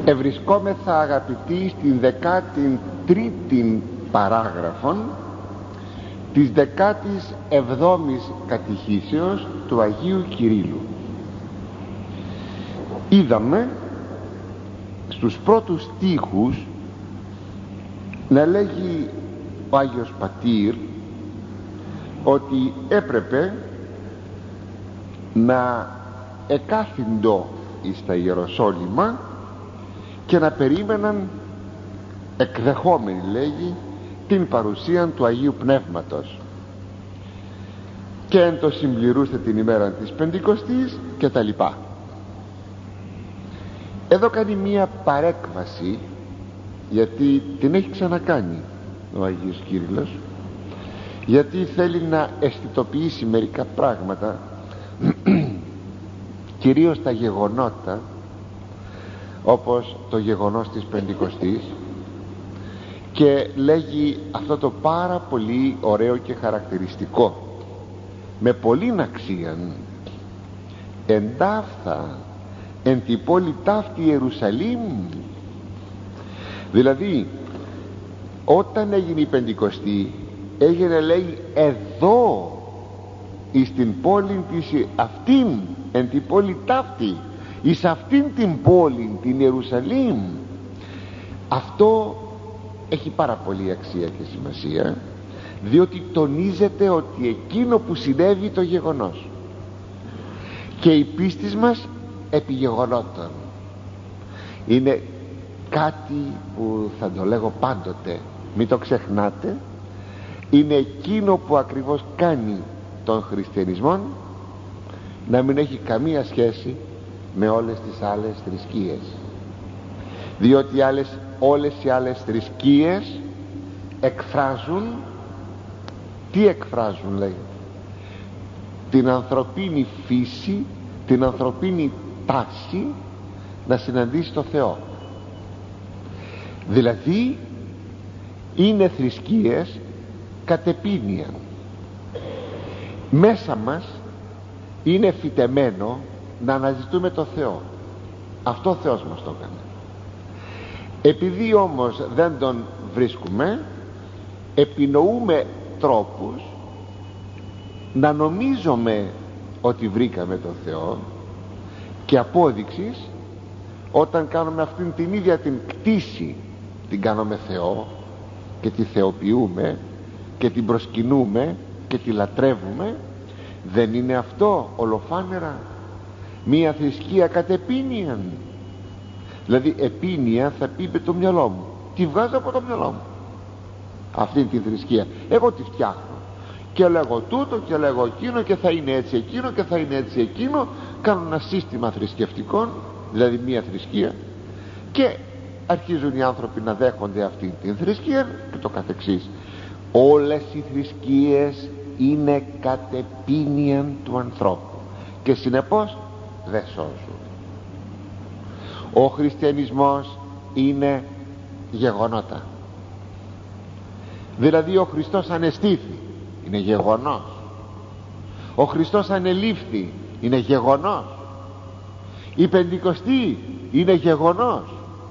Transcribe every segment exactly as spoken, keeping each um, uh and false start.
Ευρισκόμεθα, αγαπητοί, στην δεκάτη τρίτη παράγραφον της δεκάτης εβδόμης κατηχήσεως του Αγίου Κυρίλλου. Είδαμε στους πρώτους στίχους να λέγει ο Άγιος Πατήρ ότι έπρεπε να εκάθυντο εις τα Ιεροσόλυμα και να περίμεναν, εκδεχόμενοι λέγει, την παρουσία του Αγίου Πνεύματος, και εν το συμπληρούστε την ημέρα της Πεντηκοστής και τα λοιπά. Εδώ κάνει μία παρέκβαση, γιατί την έχει ξανακάνει ο Αγίος Κύριλλος, γιατί θέλει να αισθητοποιήσει μερικά πράγματα κυρίως τα γεγονότα, όπως το γεγονός της Πεντηκοστής, και λέγει αυτό το πάρα πολύ ωραίο και χαρακτηριστικό, με πολλήν αξίαν, εντάφθα εν τη πόλη ταύτη Ιερουσαλήμ. Δηλαδή όταν έγινε η Πεντηκοστή, έγινε, λέει, εδώ εις την πόλη της αυτήν, εν την πόλη ταύτη, εις αυτήν την πόλη, την Ιερουσαλήμ. Αυτό έχει πάρα πολύ αξία και σημασία, διότι τονίζεται ότι εκείνο που συνέβη το γεγονός, και η πίστη μας επί γεγονότων είναι κάτι που θα το λέγω πάντοτε, μην το ξεχνάτε, είναι εκείνο που ακριβώς κάνει τον χριστιανισμό να μην έχει καμία σχέση με όλες τις άλλες θρησκείες, διότι άλλες, όλες οι άλλες θρησκείες εκφράζουν, τι εκφράζουν, λέει, την ανθρωπίνη φύση, την ανθρωπίνη τάση να συναντήσει το Θεό. Δηλαδή είναι θρησκείες κατεπίνια. Μέσα μας είναι φυτεμένο να αναζητούμε το Θεό. Αυτό ο Θεός μας το έκανε. Επειδή όμως δεν τον βρίσκουμε, επινοούμε τρόπους να νομίζουμε ότι βρήκαμε τον Θεό, και απόδειξης, όταν κάνουμε αυτήν την ίδια την κτήση, την κάνουμε Θεό και τη θεοποιούμε και την προσκυνούμε και τη λατρεύουμε. Δεν είναι αυτό ολοφάνερα μία θρησκεία κατεπίνιαν? Δηλαδή επίνια θα πει με το μυαλό μου, τη βγάζω από το μυαλό μου αυτήν την θρησκεία, εγώ τη φτιάχνω και λέγω τούτο και λέγω εκείνο και θα είναι έτσι εκείνο και θα είναι έτσι εκείνο. Κάνω ένα σύστημα θρησκευτικών, δηλαδή μία θρησκεία, και αρχίζουν οι άνθρωποι να δέχονται αυτήν την θρησκεία και το καθεξής. Όλες οι θρησκείες είναι κατεπίνιαν του ανθρώπου και συνεπώς δεν σώζουν. Ο χριστιανισμός είναι γεγονότα. Δηλαδή ο Χριστός ανεστήθη, είναι γεγονός. Ο Χριστός ανελήφθη, είναι γεγονός. Η Πεντηκοστή είναι γεγονός.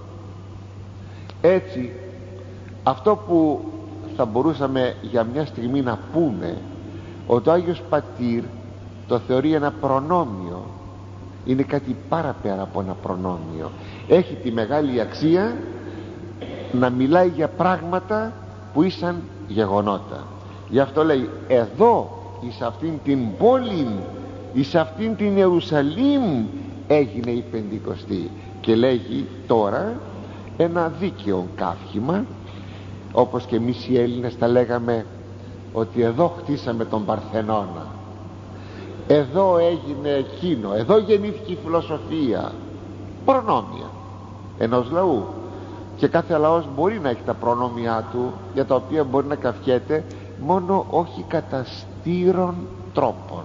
Έτσι, αυτό που θα μπορούσαμε για μια στιγμή να πούμε, ότι ο Άγιος Πατήρ το θεωρεί ένα προνόμιο, είναι κάτι πάρα πέρα από ένα προνόμιο. Έχει τη μεγάλη αξία να μιλάει για πράγματα που ήσαν γεγονότα. Γι' αυτό λέει εδώ εις αυτήν την πόλη, εις αυτήν την Ιερουσαλήμ έγινε η Πεντηκοστή, και λέγει τώρα ένα δίκαιο καύχημα, όπως και εμείς οι Έλληνες τα λέγαμε, ότι εδώ χτίσαμε τον Παρθενώνα, εδώ έγινε εκείνο, εδώ γεννήθηκε η φιλοσοφία. Προνόμια ενός λαού, και κάθε λαός μπορεί να έχει τα προνόμια του, για τα οποία μπορεί να καυχέται, μόνο όχι κατά στήρων τρόπων,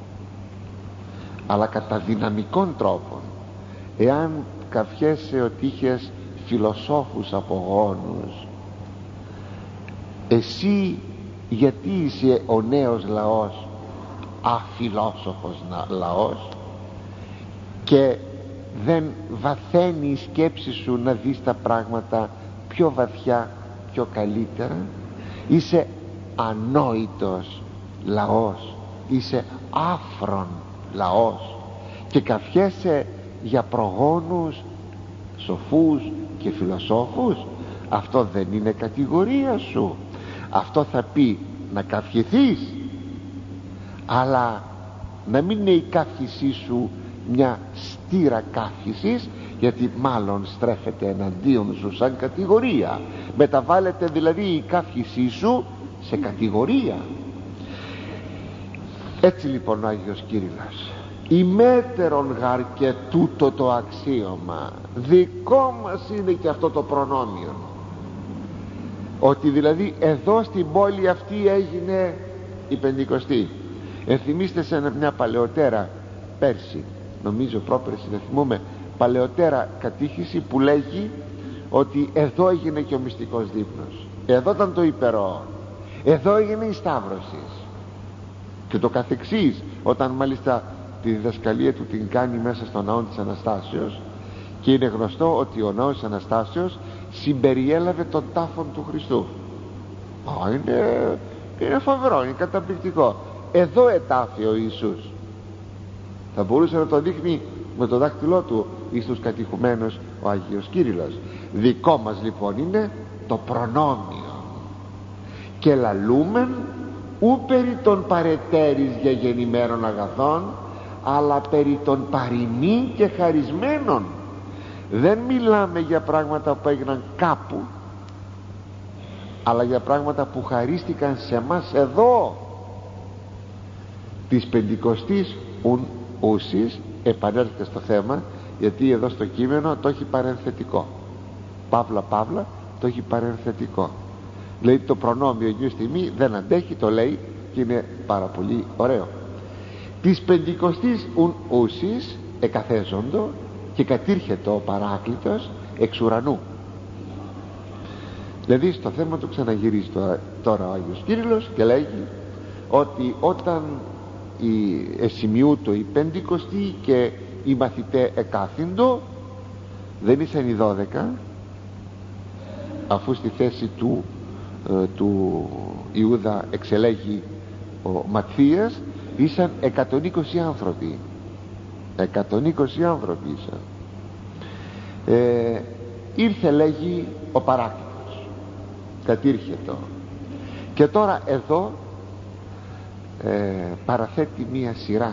αλλά κατά δυναμικών τρόπων. Εάν καυχέσαι ότι είχες φιλοσόφους απογόνους, εσύ γιατί είσαι ο νέος λαός αφιλόσοφος λαός, και δεν βαθαίνει η σκέψη σου να δεις τα πράγματα πιο βαθιά, πιο καλύτερα? Είσαι ανόητος λαός, είσαι άφρον λαός και καφιέσαι για προγόνους σοφούς και φιλοσόφους. Αυτό δεν είναι κατηγορία σου. Αυτό θα πει να καυχηθείς, αλλά να μην είναι η καύχησή σου μια στήρα καύχησης, γιατί μάλλον στρέφεται εναντίον σου σαν κατηγορία. Μεταβάλλεται δηλαδή η καύχησή σου σε κατηγορία. Έτσι λοιπόν ο Άγιος Κύριλλος: ημέτερον γαρ και τούτο το αξίωμα, δικό μας είναι και αυτό το προνόμιο. Ότι δηλαδή εδώ στην πόλη αυτή έγινε η Πεντηκοστή. Ενθυμίστε σε μια παλαιότερα, πέρσι νομίζω πρόπερσι, δεν θυμούμαι, παλαιότερα κατήχηση που λέγει ότι εδώ έγινε και ο μυστικός δείπνος, εδώ ήταν το υπερό, εδώ έγινε η Σταύρωση και το καθεξής. Όταν μάλιστα τη διδασκαλία του την κάνει μέσα στο ναό της Αναστάσεως, και είναι γνωστό ότι ο ναός της Αναστάσεως συμπεριέλαβε τον τάφον του Χριστού. Α, είναι, είναι φοβερό, είναι καταπληκτικό. Εδώ ετάφη ο Ιησούς. Θα μπορούσε να το δείχνει με το δάχτυλό του εις τους κατηχουμένους ο Άγιος Κύριλλος. Δικό μας λοιπόν είναι το προνόμιο. Και λαλούμεν ου περί των παρετέρης για γεννημένων αγαθών, αλλά περί των παροιμήν και χαρισμένων. Δεν μιλάμε για πράγματα που έγιναν κάπου, αλλά για πράγματα που χαρίστηκαν σε μας εδώ. Της Πεντηκοστής ουν ούσις, επανέρχεται στο θέμα, γιατί εδώ στο κείμενο το έχει παρενθετικό, παύλα παύλα το έχει παρενθετικό. Δηλαδή το προνόμιο νιου στιγμή δεν αντέχει, το λέει και είναι πάρα πολύ ωραίο. Της Πεντηκοστής ουν ούσις εκαθέζοντο και κατήρχεται ο Παράκλητος εξ ουρανού. Δηλαδή στο θέμα του ξαναγυρίζει τώρα, τώρα ο Άγιος Κύριλλος και λέγει ότι όταν η εσημειούτο η Πεντηκοστή και οι μαθητέ εκάθυντο, δεν ήσαν οι δώδεκα, αφού στη θέση του, ε, του Ιούδα εξελέγει ο Ματθίας, ήσαν εκατόν είκοσι άνθρωποι. εκατόν είκοσι άνθρωποι ήσαν. ε, ήρθε λέγει ο Παράκλητος, κατήρχετο, και τώρα εδώ ε, παραθέτει μία σειρά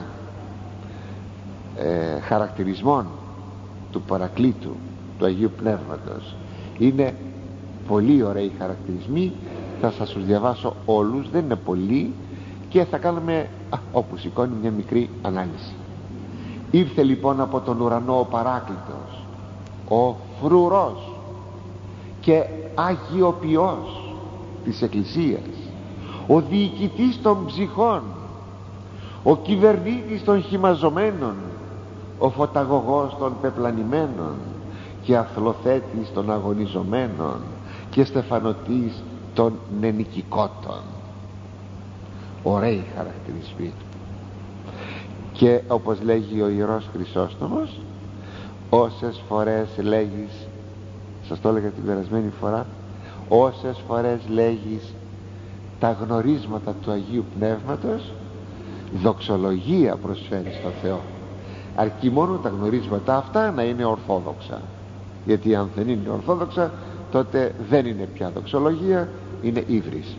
ε, χαρακτηρισμών του Παρακλήτου, του Αγίου Πνεύματος. Είναι πολύ ωραίοι χαρακτηρισμοί, θα σας τους διαβάσω όλους, δεν είναι πολλοί, και θα κάνουμε α, όπου σηκώνει μια μικρή ανάλυση. Ήρθε λοιπόν από τον ουρανό ο Παράκλητος, ο φρουρός και αγιοποιός της Εκκλησίας, ο διοικητής των ψυχών, ο κυβερνήτης των χυμαζωμένων, ο φωταγωγός των πεπλανημένων και αθλοθέτης των αγωνιζομένων και στεφανωτής των νενικικότων. Ωραίοι χαρακτηρισμοί. Και όπως λέγει ο Ιερός Χρυσόστομος, όσες φορές λέγεις, σας το έλεγα την περασμένη φορά, όσες φορές λέγεις τα γνωρίσματα του Αγίου Πνεύματος, δοξολογία προσφέρει στο Θεό, αρκεί μόνο τα γνωρίσματα αυτά να είναι ορθόδοξα, γιατί αν δεν είναι ορθόδοξα τότε δεν είναι πια δοξολογία, είναι ύβρις.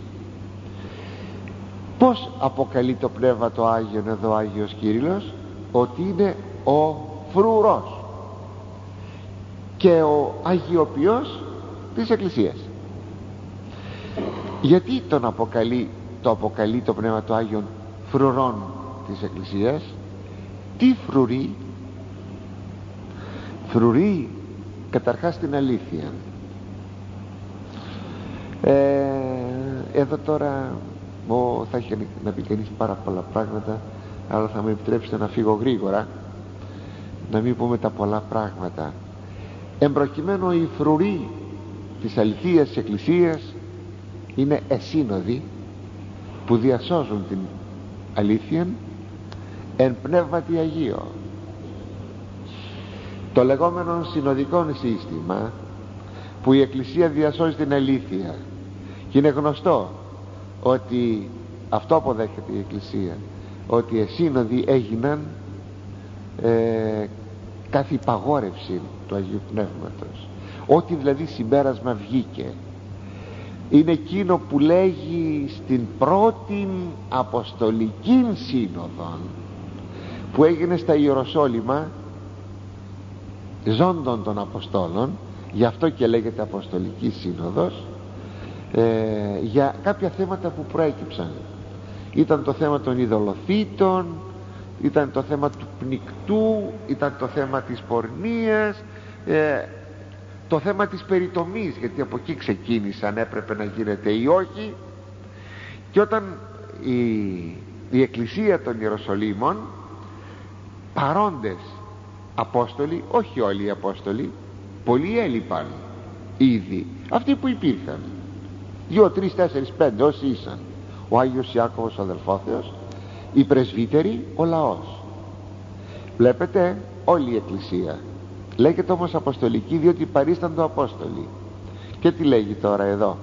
Πως αποκαλεί το Πνεύμα το Άγιον εδώ ο Άγιος Κύριλλος? Ότι είναι ο φρουρός και ο αγιοποιός της Εκκλησίας. Γιατί τον αποκαλεί, το αποκαλεί το Πνεύμα το Άγιον φρουρών της Εκκλησίας? Τι φρουρεί? Φρουρεί καταρχάς την αλήθεια. ε, εδώ τώρα ο, θα έχει να πει κανείς πάρα πολλά πράγματα, αλλά θα με επιτρέψετε να φύγω γρήγορα, να μην πούμε τα πολλά πράγματα. Εμπροκειμένου η φρουρή της αληθείας της Εκκλησίας είναι εσύνοδοι που διασώζουν την αλήθεια εν πνεύματι Αγίο. το λεγόμενο συνοδικό σύστημα που η Εκκλησία διασώζει την αλήθεια, και είναι γνωστό ότι αυτό αποδέχεται η Εκκλησία, ότι οι σύνοδοι έγιναν ε, κάθε υπαγόρευση του Αγίου Πνεύματος, ό,τι δηλαδή συμπέρασμα βγήκε είναι εκείνο που λέγει στην πρώτη Αποστολική Σύνοδο που έγινε στα Ιεροσόλυμα ζώντων των Αποστόλων, γι' αυτό και λέγεται Αποστολική Σύνοδος, ε, για κάποια θέματα που προέκυψαν. Ήταν το θέμα των ειδωλοθύτων, ήταν το θέμα του πνικτού, ήταν το θέμα της πορνείας, ε, το θέμα της περιτομής, γιατί από εκεί ξεκίνησαν, έπρεπε να γίνεται ή όχι. Και όταν η, η Εκκλησία των Ιεροσολύμων, παρόντες Απόστολοι, όχι όλοι οι Απόστολοι, πολλοί έλειπαν ήδη, αυτοί που υπήρχαν, δύο, τρεις, τέσσερις, πέντε όσοι ήσαν, ο Άγιος Ιάκωβος ο αδελφόθεος, οι πρεσβύτεροι, ο λαός. Βλέπετε, όλη η Εκκλησία λέγεται όμως Αποστολική, διότι παρίσταντο Απόστολοι. Και τι λέγει τώρα εδώ?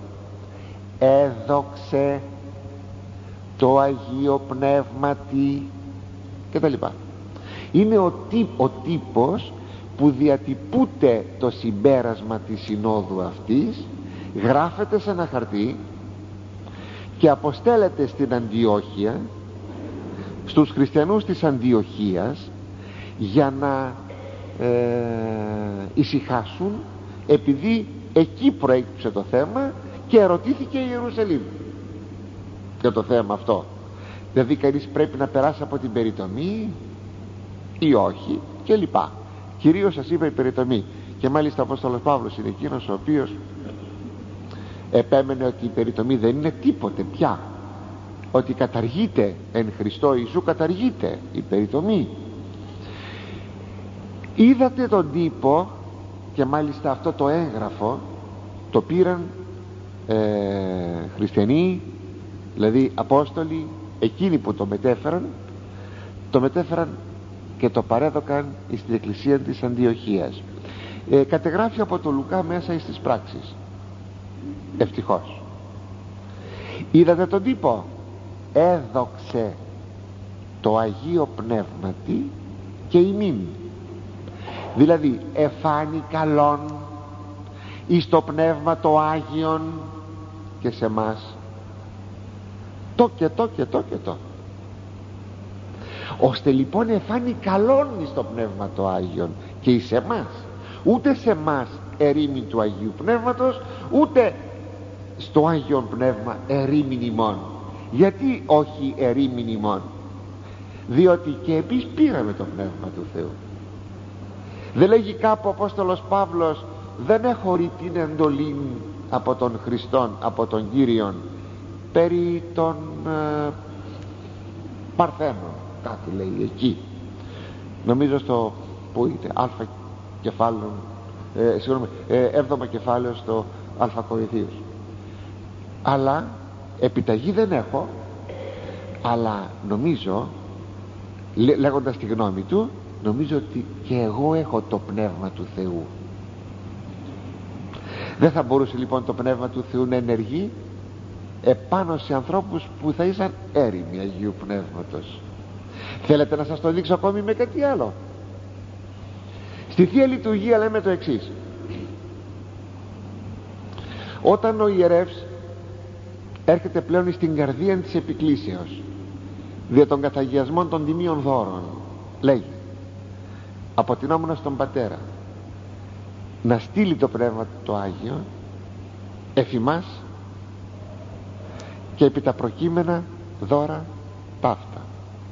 Έδοξε το Αγίο Πνεύματι και τα λοιπά. Είναι ο, τύ, ο τύπος που διατυπούται το συμπέρασμα της συνόδου αυτής, γράφεται σε ένα χαρτί και αποστέλλεται στην Αντιόχεια, στους χριστιανούς της Αντιοχίας, για να ε, ησυχάσουν, επειδή εκεί προέκυψε το θέμα και ερωτήθηκε η Ιερουσαλήμ για το θέμα αυτό. Δηλαδή κανείς πρέπει να περάσει από την περιτομή ή όχι, και λοιπά. Κυρίως σας είπα η περιτομή, και μάλιστα ο Απόστολος Παύλος είναι εκείνος ο οποίος επέμενε ότι η περιτομή δεν είναι τίποτε πια, ότι καταργείται εν Χριστώ Ιησού, καταργείται η περιτομή. Είδατε τον τύπο, και μάλιστα αυτό το έγγραφο το πήραν ε, χριστιανοί, δηλαδή Απόστολοι, εκείνοι που το μετέφεραν, το μετέφεραν και το παρέδωκαν στην Εκκλησία της Αντιοχίας. ε, κατεγράφει από το Λουκά μέσα στις πράξεις, ευτυχώς. Είδατε τον τύπο? Έδοξε το Αγίο Πνεύματι και ημίν, δηλαδή εφάνει καλόν εις το Πνεύμα το Άγιον και σε μας το και το και το και το, ώστε λοιπόν εφάνει καλόν εις το Πνεύμα το Άγιον και εις εμάς. Ούτε σε μας ερήμην του Αγίου Πνεύματος, ούτε στο Άγιον Πνεύμα ερήμην ημών. Γιατί όχι ερήμην ημών? Διότι και εμείς πήραμε το Πνεύμα του Θεού. Δεν λέγει κάπου ο Απόστολος Παύλος, δεν έχω ρει την εντολή από τον Χριστόν, από τον Κύριον, περί των ε, Παρθένων, κάτι λέει εκεί, νομίζω στο που είναι αλφα κεφάλαιο, ε, συγγνώμη, ε, έβδομο κεφάλαιο στο αλφα Κορινθίους. Αλλά επιταγή δεν έχω, αλλά νομίζω, λέ, λέγοντας τη γνώμη του, νομίζω ότι και εγώ έχω το Πνεύμα του Θεού. Δεν θα μπορούσε λοιπόν το Πνεύμα του Θεού να ενεργεί επάνω σε ανθρώπους που θα ήσαν έρημοι Αγίου Πνεύματος? Θέλετε να σας το δείξω ακόμη με κάτι άλλο? Στη Θεία Λειτουργία λέμε το εξής: όταν ο ιερεύς έρχεται πλέον στην καρδία της επικλήσεως δια των καταγιασμών των τιμίων δώρων, λέγει, αποτινόμουν στον Πατέρα να στείλει το Πνεύμα το Άγιο εφ' και επί τα προκείμενα δώρα ταύτα,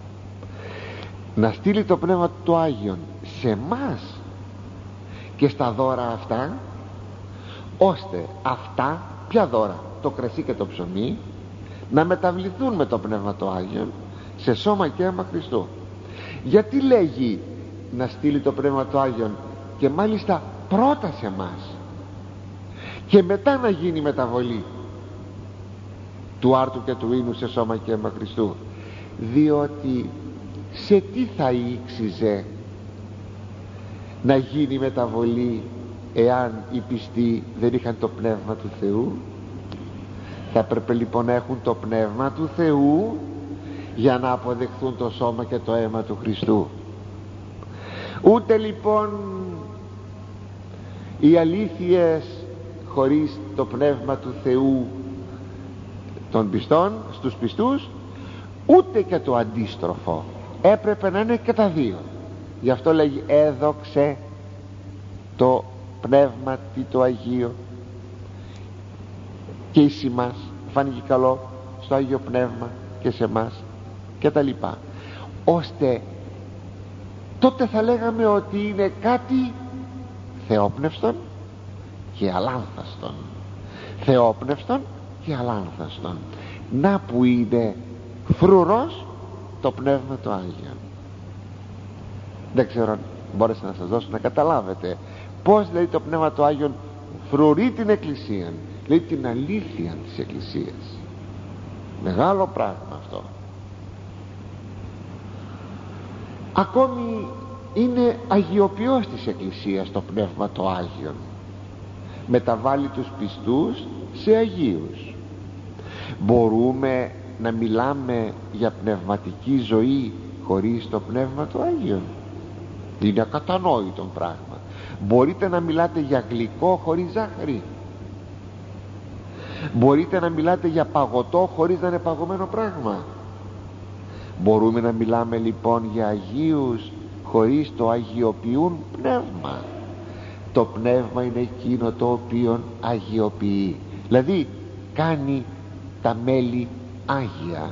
να στείλει το Πνεύμα το Άγιον σε μας και στα δώρα αυτά, ώστε αυτά, ποια δώρα? Το κρασί και το ψωμί, να μεταβληθούν με το Πνεύμα το Άγιον σε σώμα και αίμα Χριστού. Γιατί λέγει να στείλει το Πνεύμα το Άγιον και μάλιστα πρώτα σε μας και μετά να γίνει μεταβολή του άρτου και του ίνου σε σώμα και αίμα Χριστού? Διότι σε τι θα ήξιζε να γίνει μεταβολή εάν οι πιστοί δεν είχαν το πνεύμα του Θεού? Θα έπρεπε λοιπόν να έχουν το πνεύμα του Θεού για να αποδεχθούν το σώμα και το αίμα του Χριστού. Ούτε λοιπόν οι αλήθειες χωρίς το πνεύμα του Θεού των πιστών στους πιστούς, ούτε και το αντίστροφο. Έπρεπε να είναι και τα δύο. Γι' αυτό λέγει έδοξε το πνεύμα το Αγίο και εις ημάς, φάνηκε καλό στο Άγιο Πνεύμα και σε μας και τα λοιπά, ώστε τότε θα λέγαμε ότι είναι κάτι θεόπνευστον και αλάνθαστον. Θεόπνευστον και αλάνθαστον. Να που είναι φρουρός το Πνεύμα το Άγιο. Δεν ξέρω αν μπόρεσα να σας δώσω να καταλάβετε πως λέει το Πνεύμα το Άγιο φρουρεί την Εκκλησία, λέει την αλήθεια της Εκκλησίας. Μεγάλο πράγμα αυτό. Ακόμη είναι αγιοποιός της Εκκλησίας το Πνεύμα το Άγιον. Μεταβάλλει τους πιστούς σε αγίους. Μπορούμε να μιλάμε για πνευματική ζωή χωρίς το Πνεύμα το Άγιον? Είναι ακατανόητο πράγμα. Μπορείτε να μιλάτε για γλυκό χωρίς ζάχαρη? Μπορείτε να μιλάτε για παγωτό χωρίς να είναι παγωμένο πράγμα? Μπορούμε να μιλάμε λοιπόν για αγίους χωρίς το αγιοποιούν πνεύμα? Το πνεύμα είναι εκείνο το οποίο αγιοποιεί, δηλαδή κάνει τα μέλη άγια,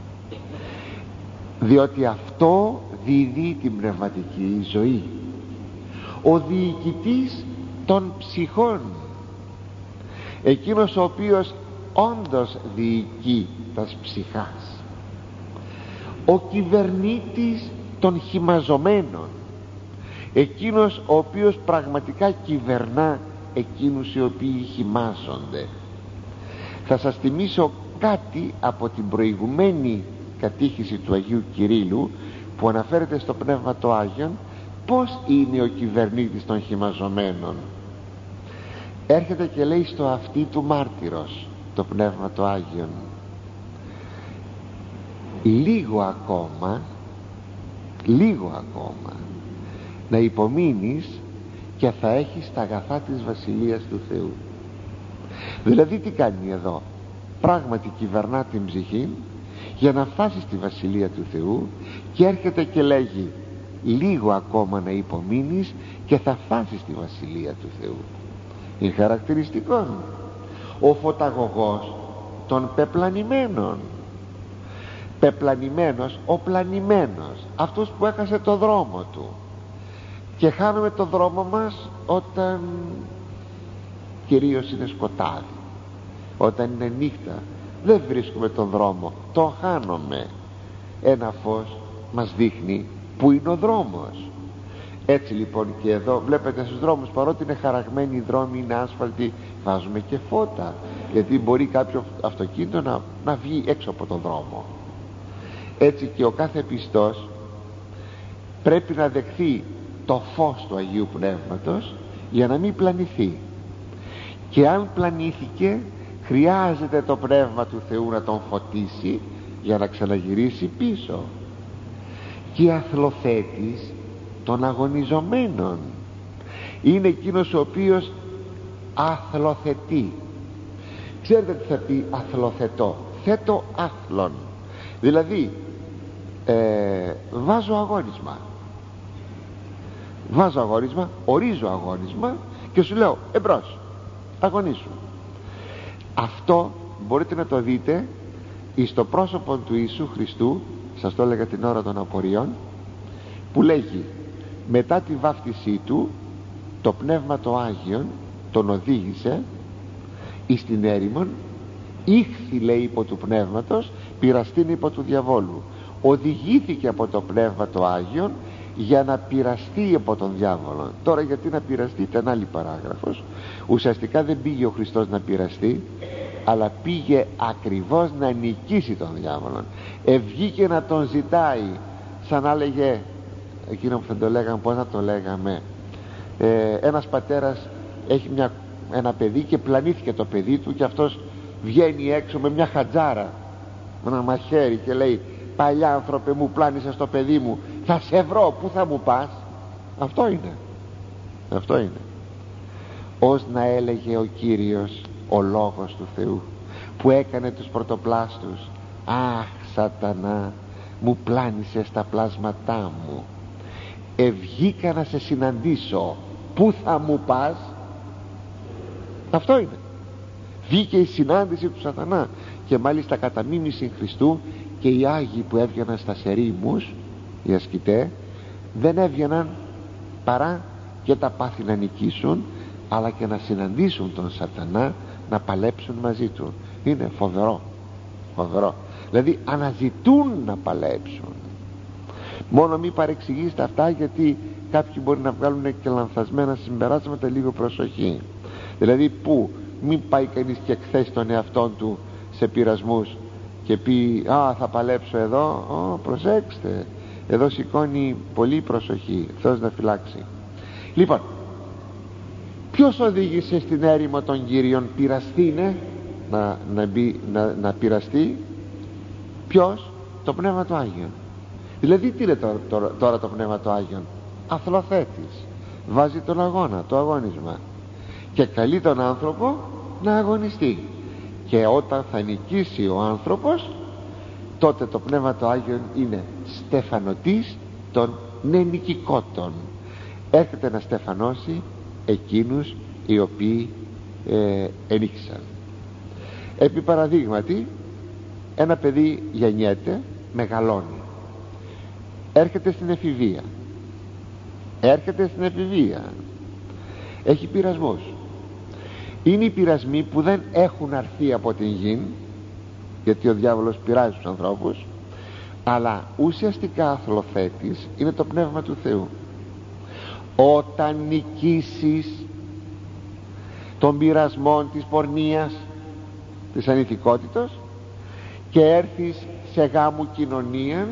διότι αυτό διδεί την πνευματική ζωή. Ο διοικητής των ψυχών, εκείνος ο οποίος όντως διοικεί τας ψυχάς, ο κυβερνήτης των χυμαζομένων, εκείνος ο οποίος πραγματικά κυβερνά εκείνους οι οποίοι χυμάζονται. Θα σας θυμίσω κάτι από την προηγουμένη κατήχηση του Αγίου Κυρίλλου που αναφέρεται στο Πνεύμα το Άγιον, πως είναι ο κυβερνήτης των χυμαζομένων. Έρχεται και λέει στο αυτί του μάρτυρος το Πνεύμα το Άγιον, λίγο ακόμα, λίγο ακόμα να υπομείνεις και θα έχεις τα αγαθά της Βασιλείας του Θεού. Δηλαδή τι κάνει εδώ? Πράγματι κυβερνά την ψυχή για να φτάσει στη Βασιλεία του Θεού, και έρχεται και λέγει λίγο ακόμα να υπομείνεις και θα φτάσεις στη Βασιλεία του Θεού. Είναι χαρακτηριστικό. Ο φωταγωγός των πεπλανημένων, πεπλανημένος, ο πλανημένος, αυτός που έχασε το δρόμο του. Και χάνουμε το δρόμο μας όταν κυρίως είναι σκοτάδι, όταν είναι νύχτα, δεν βρίσκουμε τον δρόμο, τον χάνουμε. Ένα φως μας δείχνει που είναι ο δρόμος. Έτσι λοιπόν και εδώ βλέπετε στους δρόμους, παρότι είναι χαραγμένοι οι δρόμοι, είναι άσφαλτοι, βάζουμε και φώτα, γιατί μπορεί κάποιο αυτοκίνητο να, να βγει έξω από τον δρόμο. Έτσι και ο κάθε πιστός πρέπει να δεχθεί το φως του Αγίου Πνεύματος για να μην πλανηθεί, και αν πλανήθηκε χρειάζεται το Πνεύμα του Θεού να τον φωτίσει για να ξαναγυρίσει πίσω. Και αθλοθέτης των αγωνιζομένων είναι εκείνος ο οποίος αθλοθετεί. Ξέρετε τι θα πει αθλοθετώ? Θέτω άθλον, δηλαδή ε, βάζω αγώνισμα, βάζω αγώνισμα, ορίζω αγώνισμα και σου λέω εμπρός, αγωνίσου. Αυτό μπορείτε να το δείτε εις το πρόσωπο του Ιησού Χριστού. Σας το έλεγα την ώρα των απορριών, που λέγει μετά τη βάφτισή του το Πνεύμα το Άγιον τον οδήγησε εις την έρημον, ήχθη λέει υπό του Πνεύματος, πειραστήν υπό του διαβόλου. Οδηγήθηκε από το Πνεύμα το Άγιον για να πειραστεί από τον διάβολο. Τώρα γιατί να πειραστεί? Ήταν άλλη παράγραφος. Ουσιαστικά δεν πήγε ο Χριστός να πειραστεί, αλλά πήγε ακριβώς να νικήσει τον διάβολο. Ευγήκε να τον ζητάει, σαν να λέγε εκείνο που θα το λέγαμε, πώς να το λέγαμε, ε, ένας πατέρας έχει μια, ένα παιδί και πλανήθηκε το παιδί του, και αυτός βγαίνει έξω με μια χατζάρα, με ένα μαχαίρι, και λέει: παλιά άνθρωπε, μου πλάνησες το παιδί μου, θα σε βρω, πού θα μου πας? Αυτό είναι, αυτό είναι. Ως να έλεγε ο Κύριος, ο Λόγος του Θεού, που έκανε τους πρωτοπλάστους: αχ Σατανά, μου πλάνησες τα πλάσματά μου, ευγήκα να σε συναντήσω, πού θα μου πας? Αυτό είναι. Βγήκε η συνάντηση του Σατανά, και μάλιστα κατά μίμηση Χριστού και οι Άγιοι που έβγαιναν στα σερήμους, οι ασκητές, δεν έβγαιναν παρά και τα πάθη να νικήσουν, αλλά και να συναντήσουν τον Σατανά, να παλέψουν μαζί του. Είναι φοβερό, φοβερό. Δηλαδή αναζητούν να παλέψουν. Μόνο μη παρεξηγήσετε αυτά, γιατί κάποιοι μπορεί να βγάλουν και λανθασμένα συμπεράσματα. Λίγο προσοχή. Δηλαδή που μην πάει κανείς και εκθέσει τον εαυτόν του σε πειρασμούς και πει: α, θα παλέψω εδώ. Ω, προσέξτε, εδώ σηκώνει πολύ προσοχή, Θεός να φυλάξει. Λοιπόν, ποιος οδήγησε στην έρημο των Κύριων? Πειραστήνε να, να, μπει, να, να πειραστεί. Ποιος? Το Πνεύμα του Άγιον. Δηλαδή τι είναι τώρα, τώρα, τώρα το Πνεύμα του Άγιον? Αθλοθέτης. Βάζει τον αγώνα, το αγώνισμα, και καλεί τον άνθρωπο να αγωνιστεί. Και όταν θα νικήσει ο άνθρωπος, τότε το Πνεύμα του Άγιον είναι στεφανωτής των νενικικότων. Έρχεται να στεφανώσει εκείνους οι οποίοι ε, ενίκησαν. Επί παραδείγματι, ένα παιδί γεννιέται, μεγαλώνει, έρχεται στην εφηβεία, έρχεται στην εφηβεία, έχει πειρασμούς. Είναι οι πειρασμοί που δεν έχουν αρθεί από την γη, γιατί ο διάβολος πειράζει τους ανθρώπους, αλλά ουσιαστικά αθλοθέτης είναι το Πνεύμα του Θεού. Όταν νικήσεις τον πειρασμό της πορνείας, της ανηθικότητος, και έρθεις σε γάμου κοινωνία,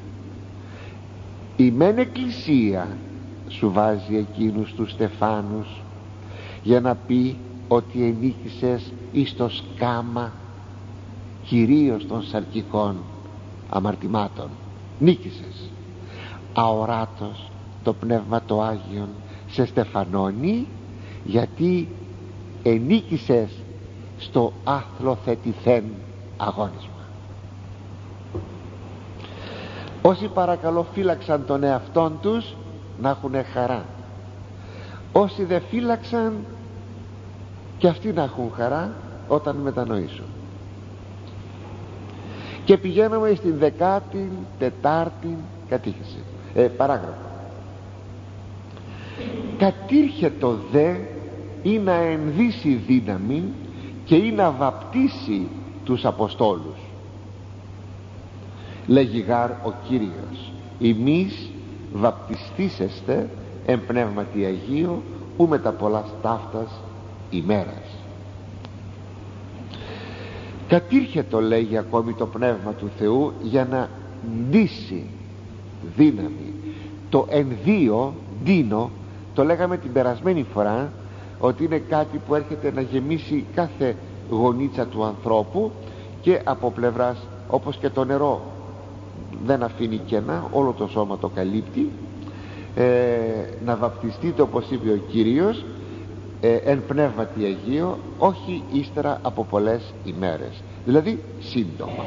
η μεν εκκλησία σου βάζει εκείνους τους στεφάνους για να πει ότι ενίκησες εις το σκάμα κυρίως των σαρκικών αμαρτημάτων. Νίκησες. Αοράτος το Πνεύμα το Άγιον σε στεφανώνει, γιατί ενίκησες στο άθλοθετηθέν αγώνισμα. Όσοι παρακαλώ φύλαξαν τον εαυτόν τους, να έχουν χαρά. Όσοι δεν φύλαξαν, και αυτοί να έχουν χαρά όταν μετανοήσουν. Και πηγαίνουμε στην δεκάτη τετάρτη κατήχηση, ε, παράγραφο. Κατήρχετο δε ή να ενδύσει δύναμη και ή να βαπτίσει τους Αποστόλους. Λέγει γάρ ο Κύριος: ημείς βαπτιστήσεστε εν πνεύματι Αγίου, ου με τα πολλά ταύτας ημέρας. Κατήρχετο, λέγει ακόμη, το Πνεύμα του Θεού για να ντύσει δύναμη. Το ενδύο, ντύνο, το λέγαμε την περασμένη φορά, ότι είναι κάτι που έρχεται να γεμίσει κάθε γωνίτσα του ανθρώπου, και από πλευράς, όπως και το νερό δεν αφήνει κενά, όλο το σώμα το καλύπτει, ε, να βαπτιστείτε, όπως είπε ο Κύριος, ε, εν πνεύματι Αγίο, όχι ύστερα από πολλές ημέρες, δηλαδή σύντομα.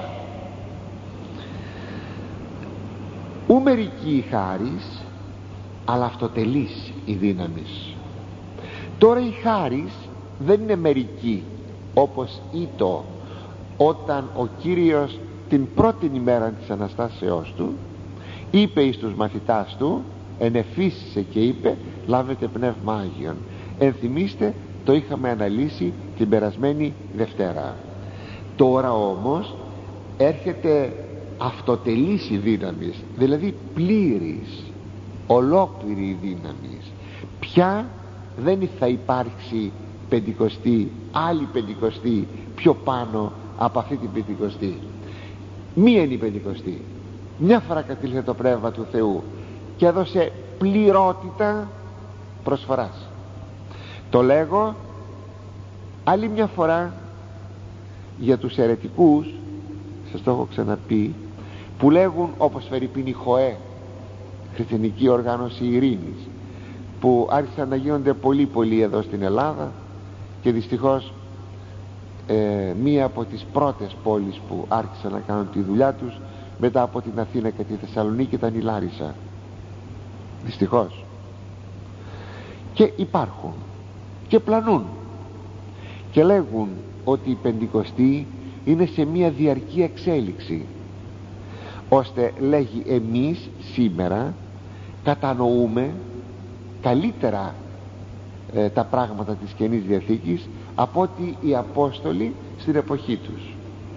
Ου μερική η χάρις, αλλά αυτοτελής η δύναμης. Τώρα η χάρις δεν είναι μερική, όπως ήτο όταν ο Κύριος την πρώτη ημέρα της Αναστάσεώς του είπε εις τους μαθητάς του, ενεφύσισε και είπε: λάβετε Πνεύμα Άγιον. Ενθυμίστε, το είχαμε αναλύσει την περασμένη Δευτέρα. Τώρα όμως έρχεται αυτοτελής η δύναμη, δηλαδή πλήρης, ολόκληρη η δύναμη. Πια δεν θα υπάρξει πεντηκοστή, άλλη πεντηκοστή πιο πάνω από αυτή την πεντηκοστή. Μία είναι η πεντηκοστή. Μια φορά κατήλθε το Πνεύμα του Θεού και έδωσε πληρότητα προσφοράς. Το λέγω άλλη μια φορά για τους αιρετικούς, σας το έχω ξαναπεί, που λέγουν, όπως φερειπίν η ΧΟΕ, Χριστιανική Οργάνωση Ειρήνης, που άρχισαν να γίνονται πολύ πολύ εδώ στην Ελλάδα, και δυστυχώς ε, μία από τις πρώτες πόλεις που άρχισαν να κάνουν τη δουλειά τους μετά από την Αθήνα και τη Θεσσαλονίκη ήταν η Λάρισα, δυστυχώς. Και υπάρχουν και πλανούν και λέγουν ότι οι Πεντηκοστοί είναι σε μία διαρκή εξέλιξη, ώστε λέγει εμείς σήμερα κατανοούμε καλύτερα ε, τα πράγματα της Καινής Διαθήκης από ότι οι Απόστολοι στην εποχή τους.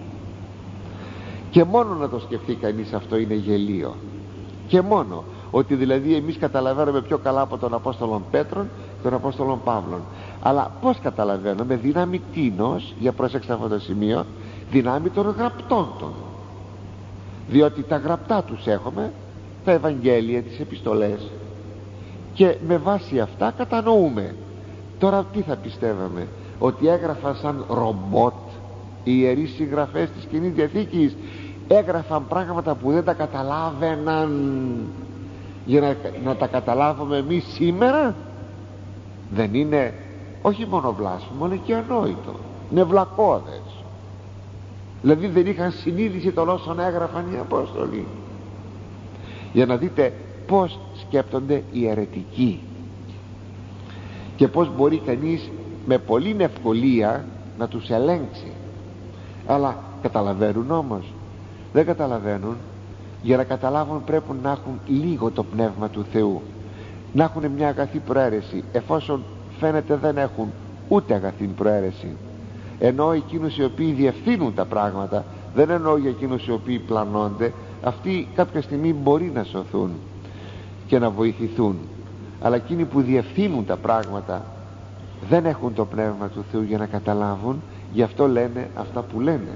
Και μόνο να το σκεφτεί κανείς αυτό είναι γελίο. Και μόνο ότι δηλαδή εμείς καταλαβαίνουμε πιο καλά από τον Απόστολο Πέτρον και τον Απόστολο Παύλον. Αλλά πως καταλαβαίνουμε? Δύναμη τίνος, για πρόσεξε αυτό το σημείο, δύναμη των γραπτών των. Διότι τα γραπτά τους έχουμε, τα Ευαγγέλια, τις επιστολές, και με βάση αυτά κατανοούμε. Τώρα τι θα πιστεύαμε? Ότι έγραφαν σαν ρομπότ οι ιερείς συγγραφές της Καινής Διαθήκης? Έγραφαν πράγματα που δεν τα καταλάβαιναν για να, να τα καταλάβουμε εμείς σήμερα? Δεν είναι όχι μόνο βλάσφημο, είναι και ανόητο, είναι βλακώδες. Δηλαδή δεν είχαν συνείδηση των όσων έγραφαν οι Απόστολοι. Για να δείτε πως σκέπτονται οι αιρετικοί και πως μπορεί κανείς με πολλή ευκολία να τους ελέγξει. Αλλά καταλαβαίνουν? Όμως δεν καταλαβαίνουν. Για να καταλάβουν πρέπει να έχουν λίγο το Πνεύμα του Θεού, να έχουν μια αγαθή προαίρεση, εφόσον φαίνεται δεν έχουν ούτε αγαθή προαίρεση. Ενώ εκείνους οι οποίοι διευθύνουν τα πράγματα, δεν εννοώ για εκείνους οι οποίοι πλανώνται, αυτοί κάποια στιγμή μπορεί να σωθούν και να βοηθηθούν, αλλά εκείνοι που διευθύνουν τα πράγματα δεν έχουν το Πνεύμα του Θεού για να καταλάβουν, γι' αυτό λένε αυτά που λένε.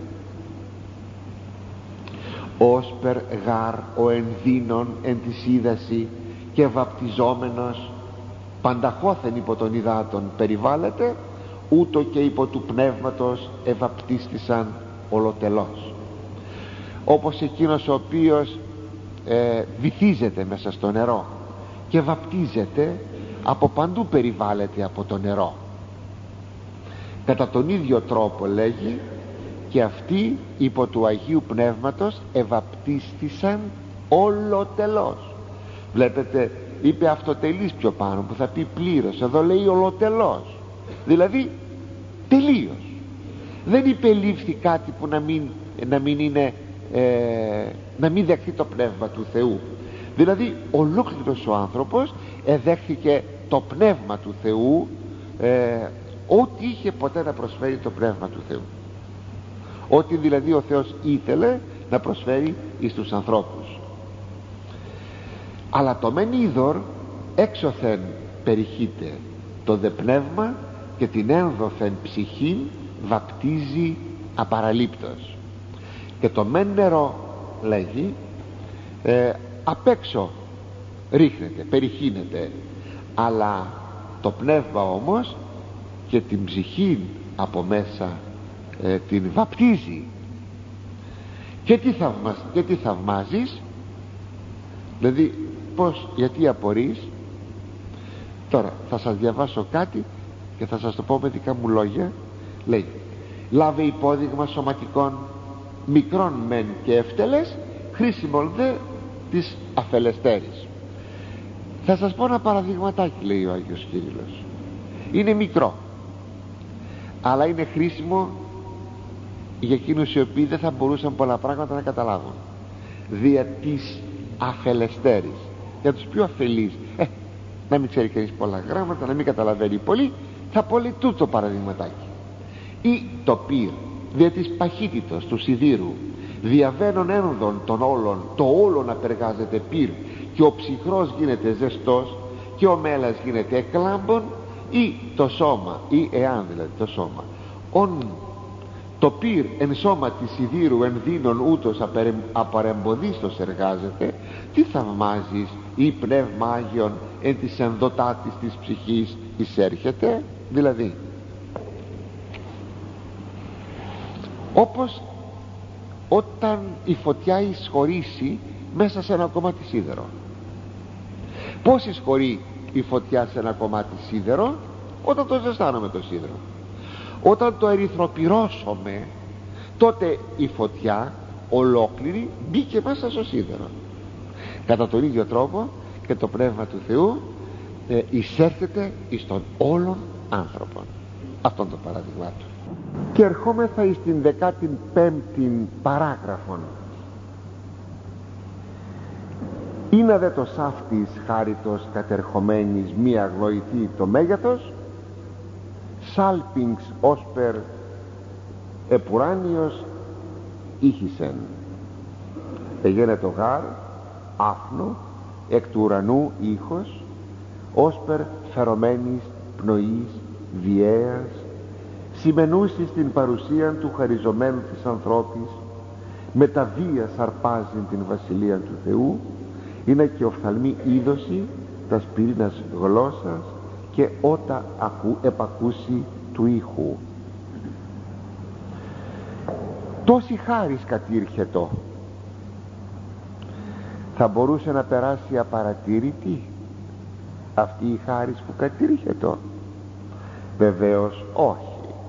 Όσπερ γάρ ο ενδύνων εν της είδαση και βαπτιζόμενος πανταχώθεν υπό των υδάτων περιβάλλεται, ούτω και υπό του πνεύματος ευαπτίστησαν ολοτελώς. Όπως εκείνος ο οποίος ε, βυθίζεται μέσα στο νερό και βαπτίζεται, από παντού περιβάλλεται από το νερό. Κατά τον ίδιο τρόπο λέγει και αυτοί υπό του Αγίου Πνεύματος ευαπτίστησαν ολοτελώς. Βλέπετε, είπε αυτοτελής πιο πάνω, που θα πει πλήρως. Εδώ λέει ολοτελώς, δηλαδή τελείως. Δεν υπελήφθη κάτι που να μην, να μην είναι ε, να μην δεχθεί το Πνεύμα του Θεού. Δηλαδή ολόκληρος ο άνθρωπος εδέχθηκε το Πνεύμα του Θεού, ε, ό,τι είχε ποτέ να προσφέρει το Πνεύμα του Θεού, ό,τι δηλαδή ο Θεός ήθελε να προσφέρει εις τους ανθρώπους. Αλλά το μεν είδωρ έξωθεν περιχείται, το δε πνεύμα και την ένδοθεν ψυχήν βαπτίζει απαραλήπτος. Και το μεν νερό, λέγει, ε, απ' έξω ρίχνεται, περιχύνεται, αλλά το πνεύμα όμως και την ψυχή από μέσα ε, την βαπτίζει. Και τι, θαυμaz, και τι θαυμάζεις? Δηλαδή πως, γιατί απορείς? Τώρα θα σας διαβάσω κάτι και θα σας το πω με δικά μου λόγια. Λέει, λάβε υπόδειγμα σωματικών, μικρών μεν και εύτελες, χρήσιμον δε της αφελεστέρης. Θα σας πω ένα παραδειγματάκι, λέει ο Άγιος Κύριλλος. Είναι μικρό, αλλά είναι χρήσιμο για εκείνους οι οποίοι δεν θα μπορούσαν πολλά πράγματα να καταλάβουν. Δια της αφελεστέρης, για τους πιο αφελείς, ε, να μην ξέρει κανείς πολλά γράμματα, να μην καταλαβαίνει πολύ, θα πω λέει τούτο παραδειγματάκι. Ή το πυρ δια της παχύτητος του σιδήρου, διαβαίνων ένδων των όλων, το όλον απεργάζεται πυρ, και ο ψυχρός γίνεται ζεστός και ο μέλας γίνεται εκλάμπων, ή το σώμα, ή εάν δηλαδή το σώμα ον το πυρ εν σώμα της σιδήρου εν δίνον ούτως απαρεμποδίστος εργάζεται, τι θαυμάζεις ή πνεύμα Άγιον εν της ενδοτάτης της ψυχής εισέρχεται? Δηλαδή όπως όταν η φωτιά εισχωρήσει μέσα σε ένα κομμάτι σίδερο. Πώς εισχωρεί η φωτιά σε ένα κομμάτι σίδερο? Όταν το ζεστάνουμε το σίδερο, όταν το ερυθροπυρώσουμε, τότε η φωτιά ολόκληρη μπήκε μέσα στο σίδερο. Κατά τον ίδιο τρόπο και το Πνεύμα του Θεού ε, εισέρχεται εις των όλων άνθρωπων. Αυτόν το παράδειγμα του. Και ερχόμεθα εις την δεκάτη πέμπτη παράγραφον. Είναι δε το σάφτης χάριτος κατερχομένης μη αγνοηθεί το μέγεθος, σάλπινξ όσπερ επουράνιος ήχησεν. Εγένετο γάρ άφνο εκ του ουρανού ήχος, όσπερ φερωμένης πνοής βιαίας, σημενούσης την παρουσία του χαριζομένου της ανθρώπης, με τα βία σαρπάζει την βασιλεία του Θεού, είναι και οφθαλμή είδωση τας πυρήνας γλώσσας και ότα ακού, επακούσει του ήχου. Τόση χάρις κατήρχετο, θα μπορούσε να περάσει απαρατήρητη αυτή η χάρις που κατήρχετο? Βεβαίως όχι.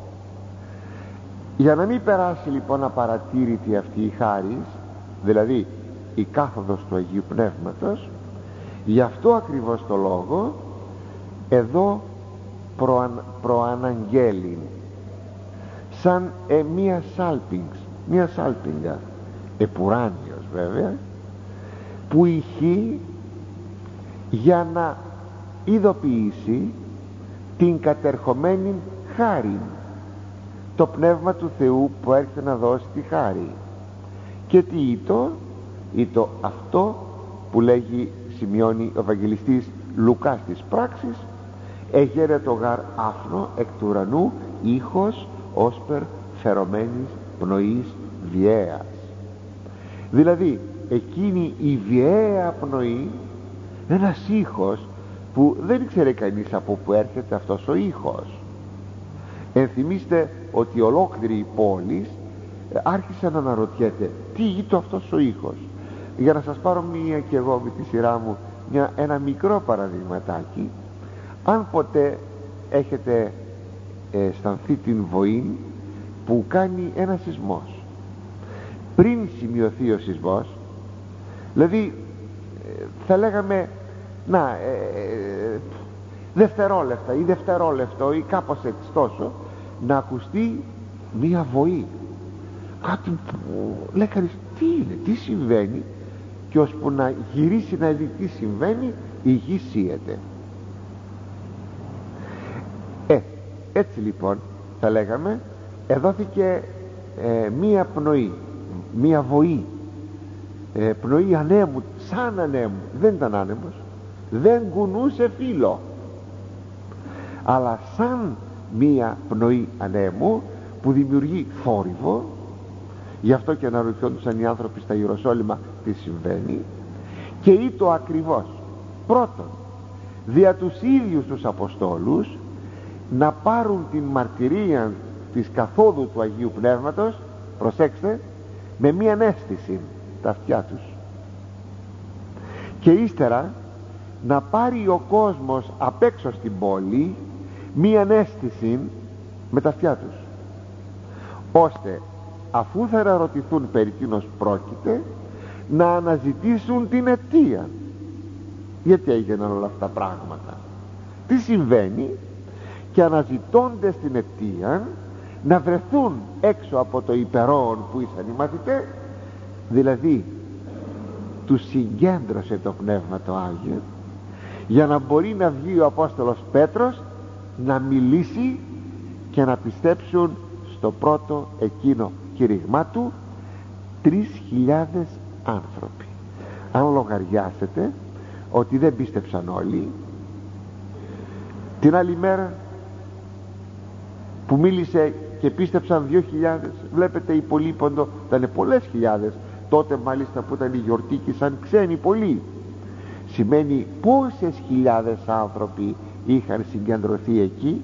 Για να μην περάσει λοιπόν απαρατήρητη αυτή η χάρις, δηλαδή η κάθοδος του Αγίου Πνεύματος, γι' αυτό ακριβώς το λόγο εδώ προαν, προαναγγέλει σαν ε, μία σάλπινγκς, μία σάλπιγγα επουράνιος βέβαια, που ηχεί για να ειδοποιήσει την κατερχομένη χάρη, το Πνεύμα του Θεού που έρχεται να δώσει τη χάρη. Και τι ήτο? Ήτο αυτό που λέγει, σημειώνει ο Ευαγγελιστής Λουκάς της πράξης, εγέρε το γάρ άφνο εκ του ουρανού ήχος όσπερ φερωμένης πνοής βιαίας. Δηλαδή εκείνη η βιαία πνοή, ένας ήχος που δεν ήξερε κανείς από που έρχεται αυτός ο ήχος. Ενθυμίστε ότι ολόκληρη η πόλη άρχισε να αναρωτιέται τι ήτο αυτός ο ήχος. Για να σας πάρω μία και εγώ με τη σειρά μου μια, ένα μικρό παραδειγματάκι. Αν ποτέ έχετε ε, αισθανθεί την βοή που κάνει ένα σεισμός, πριν σημειωθεί ο σεισμός, δηλαδή ε, θα λέγαμε να ε, ε, δευτερόλεπτα ή δευτερόλεπτο ή κάπως έτσι τόσο, να ακουστεί μία βοή, κάτι που λέει κανείς τι είναι, τι συμβαίνει, και ώσπου να γυρίσει να δει τι συμβαίνει, η γη σύεται. Ε, έτσι λοιπόν θα λέγαμε εδόθηκε ε, μία πνοή, μία βοή, ε, πνοή ανέμου, σαν ανέμου, δεν ήταν άνεμος, δεν κουνούσε φύλλο, αλλά σαν μία πνοή ανέμου που δημιουργεί θόρυβο. Γι' αυτό και αναρωτιόντουσαν οι άνθρωποι στα Ιεροσόλυμα τι συμβαίνει. Και ήτο ακριβώς πρώτον δια τους ίδιους τους Αποστόλους να πάρουν την μαρτυρία της καθόδου του Αγίου Πνεύματος, προσέξτε, με μία αίσθηση τα αυτιά τους, και ύστερα να πάρει ο κόσμος απ' έξω στην πόλη μία αίσθηση με τα αυτιά τους, ώστε αφού θα ερωτηθούν περί τίνος πρόκειται, να αναζητήσουν την αιτία. Γιατί έγιναν όλα αυτά τα πράγματα, τι συμβαίνει, και αναζητώντας την αιτία να βρεθούν έξω από το υπερόον που ήσαν οι μαθητές. Δηλαδή τους συγκέντρωσε το Πνεύμα το Άγιο για να μπορεί να βγει ο Απόστολος Πέτρος να μιλήσει και να πιστέψουν στο πρώτο εκείνο κήρυγμά του τρεις χιλιάδες άνθρωποι. Αν λογαριάσετε ότι δεν πίστεψαν όλοι, την άλλη μέρα που μίλησε και πίστεψαν δύο χιλιάδες. Βλέπετε υπολείποντο, ήταν πολλές χιλιάδες τότε, μάλιστα που ήταν η γιορτή και σαν ξένοι πολλοί. Σημαίνει πόσες χιλιάδες άνθρωποι είχαν συγκεντρωθεί εκεί.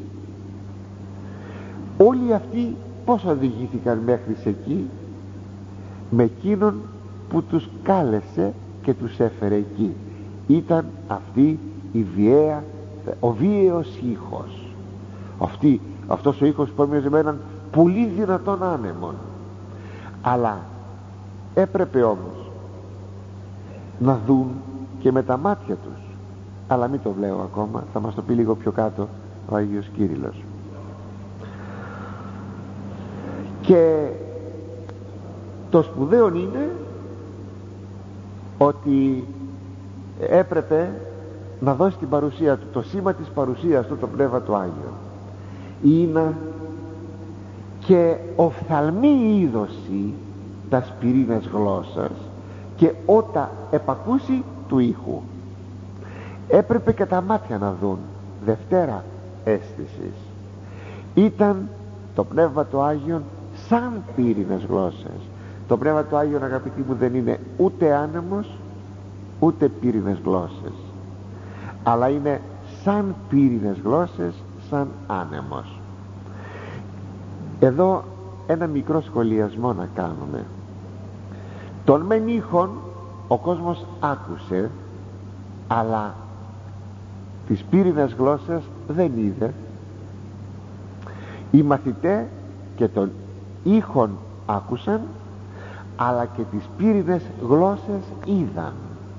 Όλοι αυτοί πώς οδηγήθηκαν μέχρι εκεί? Με εκείνον που τους κάλεσε και τους έφερε εκεί. Ήταν αυτή η βιαία, ο βίαιος ήχος, αυτή, αυτός ο ήχος που έμοιαζε με έναν πολύ δυνατόν άνεμον. Αλλά έπρεπε όμως να δουν και με τα μάτια τους. Αλλά μην το βλέπω ακόμα, θα μας το πει λίγο πιο κάτω ο Άγιος Κύριλλος. Και το σπουδαίο είναι ότι έπρεπε να δώσει την παρουσία του, το σήμα της παρουσίας του, το Πνεύμα του Άγιο. Είναι και οφθαλμή είδωση τα σπυρίνες γλώσσας και όταν επακούσει του ήχου. Έπρεπε και τα μάτια να δουν. Δευτέρα αίσθησης. Ήταν το Πνεύμα του Άγιον σαν πύρινες γλώσσες. Το Πνεύμα του Άγιον, αγαπητοί μου, δεν είναι ούτε άνεμος ούτε πύρινες γλώσσες, αλλά είναι σαν πύρινες γλώσσες, σαν άνεμος. Εδώ ένα μικρό σχολιασμό να κάνουμε. Τον μεν ήχον ο κόσμος άκουσε, αλλά τις πύρινες γλώσσες δεν είδε. Οι μαθητές και τον ήχον άκουσαν, αλλά και τις πύρινες γλώσσες είδαν.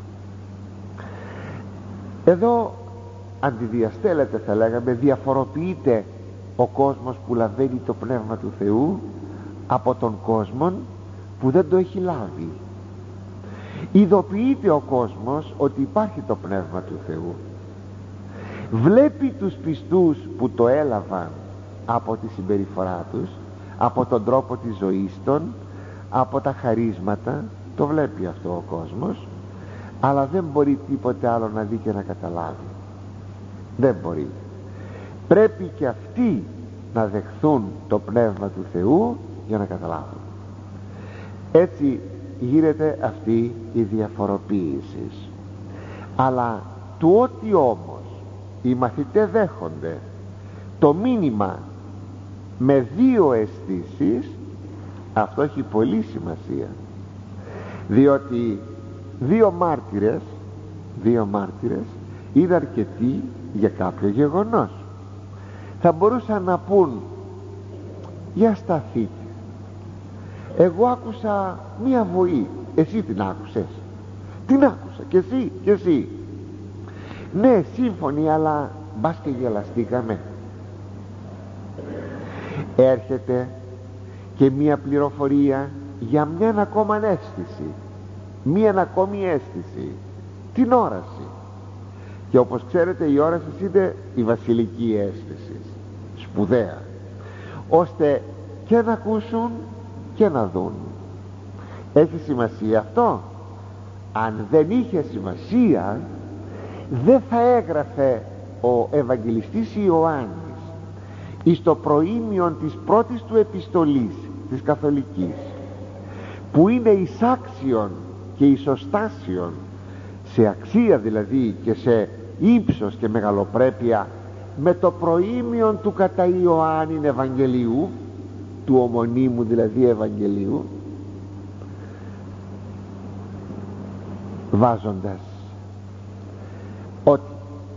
Εδώ αντιδιαστέλλεται, θα λέγαμε, διαφοροποιείται ο κόσμος που λαβαίνει το Πνεύμα του Θεού από τον κόσμο που δεν το έχει λάβει. Ειδοποιείται ο κόσμος ότι υπάρχει το Πνεύμα του Θεού. Βλέπει τους πιστούς που το έλαβαν από τη συμπεριφορά τους, από τον τρόπο της ζωής των, από τα χαρίσματα, το βλέπει αυτό ο κόσμος, αλλά δεν μπορεί τίποτε άλλο να δει και να καταλάβει. Δεν μπορεί. Πρέπει και αυτοί να δεχθούν το Πνεύμα του Θεού για να καταλάβουν. Έτσι γίνεται αυτή η διαφοροποίηση. Αλλά του ότι όμως οι μαθητές δέχονται το μήνυμα με δύο αισθήσεις, αυτό έχει πολύ σημασία, διότι δύο μάρτυρες δύο μάρτυρες είναι αρκετοί για κάποιο γεγονός. Θα μπορούσαν να πούν, για σταθείτε, εγώ άκουσα μία βοή, εσύ την άκουσες? Την άκουσα και εσύ και εσύ. Ναι, σύμφωνοι, αλλά μπας και γελαστήκαμε. Έρχεται και μία πληροφορία για μια ακόμα αίσθηση, μία ακόμη αίσθηση, την όραση. Και όπως ξέρετε η όραση είναι η βασιλική αίσθηση, σπουδαία, ώστε και να ακούσουν και να δουν. Έχει σημασία αυτό? Αν δεν είχε σημασία, δεν θα έγραφε ο Ευαγγελιστής Ιωάννης εις το προήμιον της πρώτης του επιστολής της Καθολικής, που είναι εισάξιον και ισοστάσιον, σε αξία δηλαδή και σε ύψος και μεγαλοπρέπεια, με το προήμιον του κατά Ιωάννην Ευαγγελίου, του ομονίμου δηλαδή Ευαγγελίου, βάζοντας ότι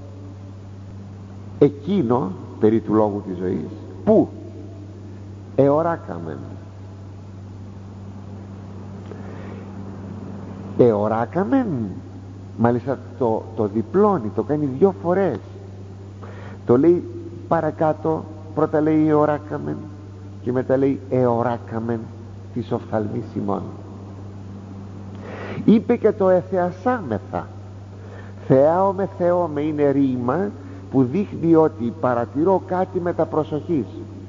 εκείνο περί του λόγου της ζωής που εωράκαμεν εωράκαμεν μάλιστα το, το διπλώνει, το κάνει δυο φορές, το λέει παρακάτω, πρώτα λέει εωράκαμεν και μετά λέει εωράκαμεν της οφθαλμής ημών. Είπε και το εθεασάμεθα, θεάομαι θεώμε, είναι ρήμα που δείχνει ότι παρατηρώ κάτι με τα προσοχής.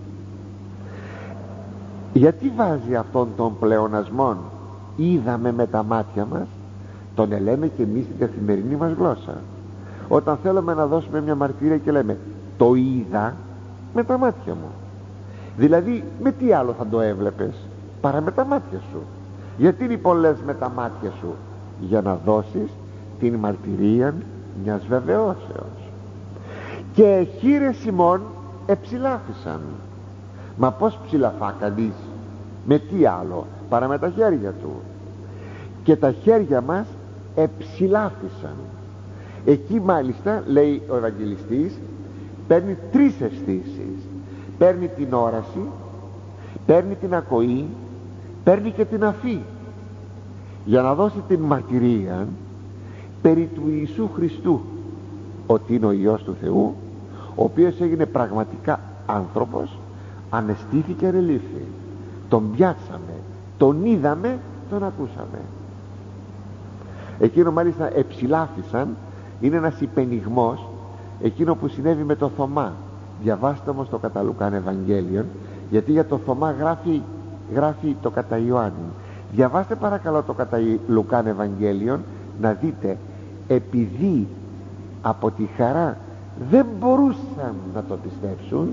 Γιατί βάζει αυτόν τον πλεονασμόν είδαμε με τα μάτια μας? Τον λέμε και εμείς στην καθημερινή μας γλώσσα, όταν θέλουμε να δώσουμε μια μαρτυρία και λέμε το είδα με τα μάτια μου. Δηλαδή με τι άλλο θα το έβλεπες παρά με τα μάτια σου? Γιατί λοιπόν λες με τα μάτια σου? Για να δώσεις την μαρτυρία μιας βεβαιώσεως. Και χείρες ημών εψηλάφισαν. Μα πως ψηλαφά κανείς? Με τι άλλο παρά με τα χέρια του? Και τα χέρια μας εψηλάφισαν. Εκεί μάλιστα, λέει ο Ευαγγελιστής, παίρνει τρεις αισθήσεις. Παίρνει την όραση, παίρνει την ακοή, παίρνει και την αφή, για να δώσει την μαρτυρία περί του Ιησού Χριστού, ότι είναι ο Υιός του Θεού, ο οποίος έγινε πραγματικά άνθρωπος, ανεστήθηκε, ανελήφθη. Τον πιάσαμε, τον είδαμε, τον ακούσαμε. Εκείνο μάλιστα εψηλάφισαν είναι ένας υπενιγμός, εκείνο που συνέβη με το Θωμά. Διαβάστε όμως το κατά Λουκάν Ευαγγέλιον, γιατί για το Θωμά γράφει, γράφει το κατά Ιωάννη. Διαβάστε παρακαλώ το κατά Λουκάν Ευαγγέλιον, να δείτε, επειδή από τη χαρά δεν μπορούσαν να το πιστέψουν,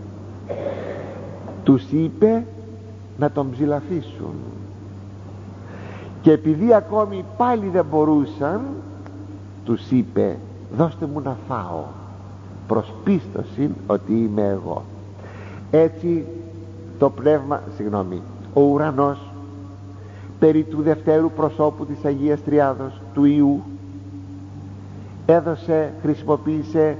τους είπε να τον ψηλαφίσουν. Και επειδή ακόμη πάλι δεν μπορούσαν, τους είπε, δώστε μου να φάω, προς πίστοση ότι είμαι εγώ. Έτσι το πνεύμα, συγγνώμη, ο ουρανός περί του δευτέρου προσώπου της Αγίας Τριάδος, του Υιού, έδωσε, χρησιμοποίησε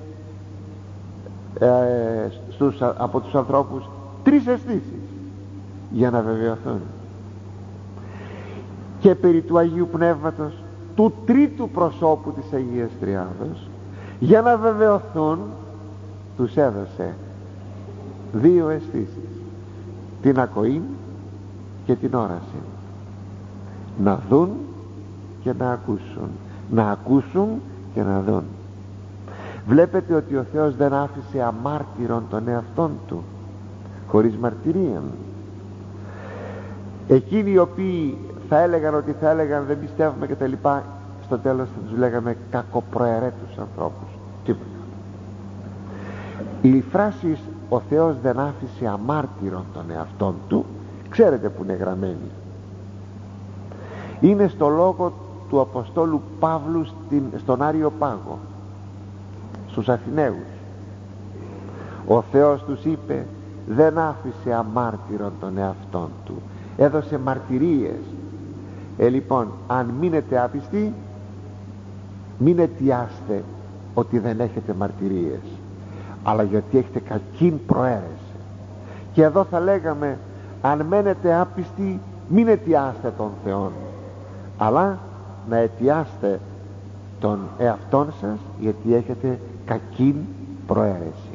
ε, στους, από τους ανθρώπους τρεις αισθήσεις για να βεβαιωθούν. Και περί του Αγίου Πνεύματος, του τρίτου προσώπου της Αγίας Τριάδος, για να βεβαιωθούν, τους έδωσε δύο αισθήσεις, την ακοή και την όραση, να δουν και να ακούσουν, να ακούσουν και να δουν. Βλέπετε ότι ο Θεός δεν άφησε αμάρτυρον τον εαυτόν του, χωρίς μαρτυρία. Εκείνοι οι οποίοι θα έλεγαν ότι θα έλεγαν δεν πιστεύουμε και τα λοιπά, στο τέλος θα τους λέγαμε κακοπροαιρέτους ανθρώπους. Τίποτα. Η φράση ο Θεός δεν άφησε αμάρτυρον τον εαυτόν του, ξέρετε που είναι γραμμένη? Είναι στο λόγο του Αποστόλου Παύλου στην, στον Άριο Πάγο, στους Αθηναίους. Ο Θεός τους είπε δεν άφησε αμάρτυρον τον εαυτόν του, έδωσε μαρτυρίες. Ε λοιπόν, αν μείνετε άπιστοι, μην αιτιάστε ότι δεν έχετε μαρτυρίες, αλλά γιατί έχετε κακήν προαίρεση. Και εδώ θα λέγαμε, αν μένετε άπιστοι, μην αιτιάστε τον Θεόν, αλλά να αιτιάστε τον εαυτόν σας, γιατί έχετε κακήν προαίρεση.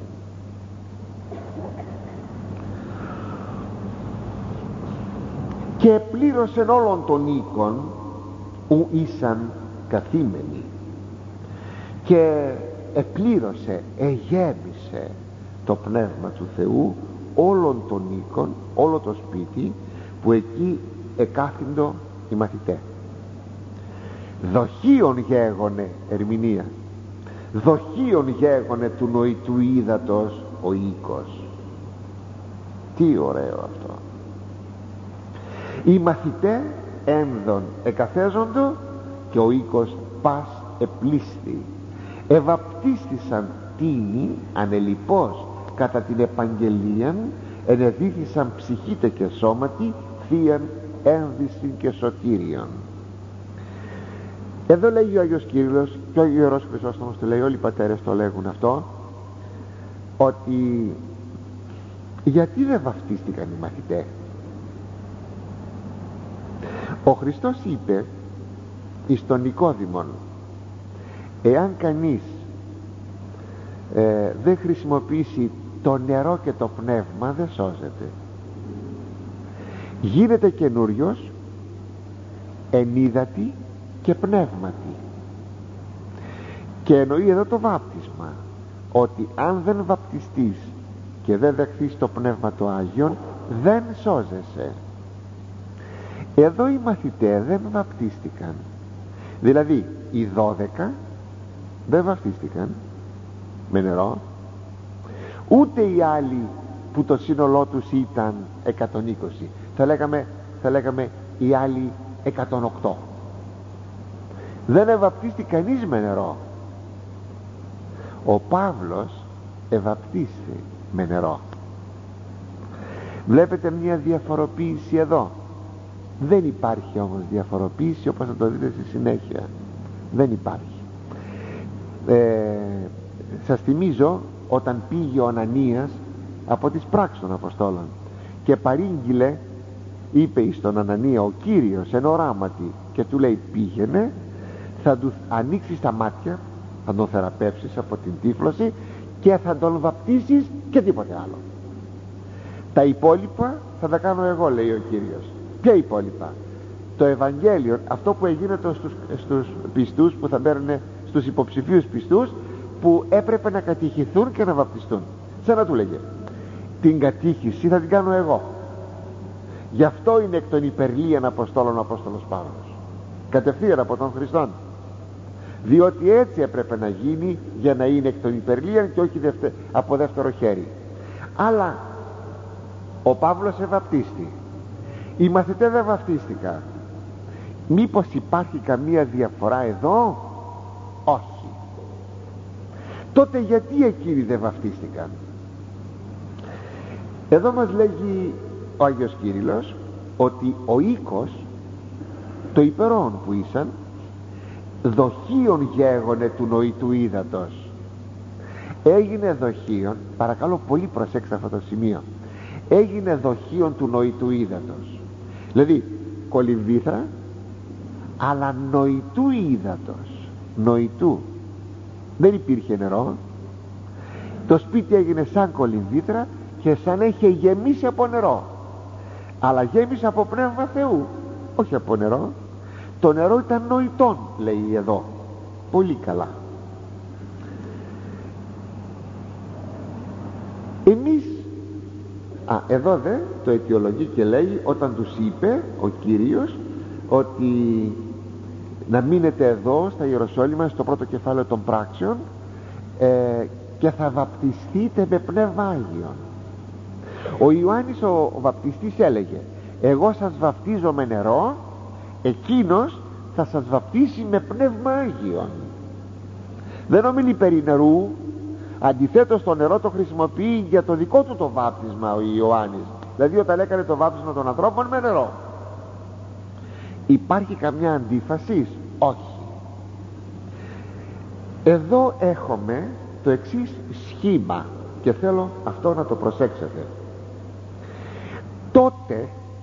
Και πλήρωσεν όλων των οίκων ου ήσαν καθήμενοι, και επλήρωσε, εγέμισε το Πνεύμα του Θεού όλων των οίκων, όλο το σπίτι που εκεί εκάθυντο οι μαθητές. Δοχείον γέγονε, ερμηνεία, δοχείον γέγονε του νοητού ύδατος ο οίκος. Τι ωραίο αυτό! Οι μαθητές ένδον εκαθέζοντο και ο οίκος πας επλήστη. Ευαπτίστησαν τίνοι ανελιπώς κατά την επαγγελίαν, ενεδίθησαν ψυχήτε και σώματι θείαν ένδυση και σωτήριον. Εδώ λέγει ο Άγιος Κύριλλος και ο Ιερός Χρυσόστομος το λέει, όλοι οι πατέρες το λέγουν αυτό, ότι γιατί δεν βαφτίστηκαν οι μαθητές? Ο Χριστός είπε εις τον Νικόδημον, εάν κανείς ε, δεν χρησιμοποιήσει το νερό και το πνεύμα, δεν σώζεται. Γίνεται καινούριος εν ύδατι και πνεύματι. Και εννοεί εδώ το βάπτισμα, ότι αν δεν βαπτιστείς και δεν δεχθείς το Πνεύμα το Άγιον, δεν σώζεσαι. Εδώ οι μαθητές δεν βαπτίστηκαν, δηλαδή οι δώδεκα δεν βαπτίστηκαν με νερό, ούτε οι άλλοι που το σύνολό τους ήταν εκατόν είκοσι, θα λέγαμε, θα λέγαμε οι άλλοι εκατόν οκτώ. Δεν ευαπτίστη κανείς με νερό. Ο Παύλος ευαπτίστη με νερό. Βλέπετε μια διαφοροποίηση εδώ. Δεν υπάρχει όμως διαφοροποίηση, όπως θα το δείτε στη συνέχεια. Δεν υπάρχει. ε, Σας θυμίζω όταν πήγε ο Ανανίας από τις πράξεις των Αποστόλων και παρήγγειλε, είπε εις τον Ανανία ο Κύριος εν οράματι και του λέει πήγαινε, θα του ανοίξεις τα μάτια, θα τον θεραπεύσεις από την τύφλωση και θα τον βαπτίσεις και τίποτε άλλο. Τα υπόλοιπα θα τα κάνω εγώ, λέει ο Κύριος. Ποια υπόλοιπα? Το Ευαγγέλιο, αυτό που έγινε στους, στους πιστούς που θα μπαίνουν, στους υποψηφίους πιστούς που έπρεπε να κατηχηθούν και να βαπτιστούν. Σαν να του λέγε, την κατήχηση θα την κάνω εγώ. Γι' αυτό είναι εκ των υπερλίαν Αποστόλων ο Απόστολος Παύλος, κατευθείαν από τον Χριστόν, διότι έτσι έπρεπε να γίνει για να είναι εκ των υπερλίαν και όχι δευτε, από δεύτερο χέρι. Αλλά ο Παύλος ευαπτίστη, οι μαθητές δεν βαπτίστηκαν. Μήπως υπάρχει καμία διαφορά εδώ? Όχι. Τότε γιατί εκείνοι δεν βαπτίστηκαν? Εδώ μας λέγει ο Άγιος Κύριλλος ότι ο οίκος, το υπερόν που ήσαν, δοχείον γέγονε του νοητού ύδατος. Έγινε δοχείον, παρακαλώ πολύ προσέξτε αυτό το σημείο, έγινε δοχείον του νοητού ύδατος. Δηλαδή κολυμβήθρα, αλλά νοητού ύδατος. Νοητού. Δεν υπήρχε νερό. Το σπίτι έγινε σαν κολυμβήθρα και σαν είχε γεμίσει από νερό, αλλά γέμισε από πνεύμα Θεού, όχι από νερό. Το νερό ήταν νοητόν, λέει εδώ. Πολύ καλά. Εμείς, α, εδώ δε το αιτιολογεί και λέει, όταν τους είπε ο Κύριος ότι να μείνετε εδώ στα Ιεροσόλυμα στο πρώτο κεφάλαιο των πράξεων ε, και θα βαπτιστείτε με πνεύμα Άγιον. Ο Ιωάννης ο, ο βαπτιστής έλεγε, εγώ σας βαπτίζω με νερό, εκείνος θα σας βαπτίσει με πνεύμα Άγιον. Δεν ομιλεί περί νερού, αντιθέτως το νερό το χρησιμοποιεί για το δικό του το βάπτισμα ο Ιωάννης, δηλαδή όταν έκανε το βάπτισμα των ανθρώπων με νερό. Υπάρχει καμιά αντίφαση? Όχι. Εδώ έχουμε το εξής σχήμα και θέλω αυτό να το προσέξετε. Τότε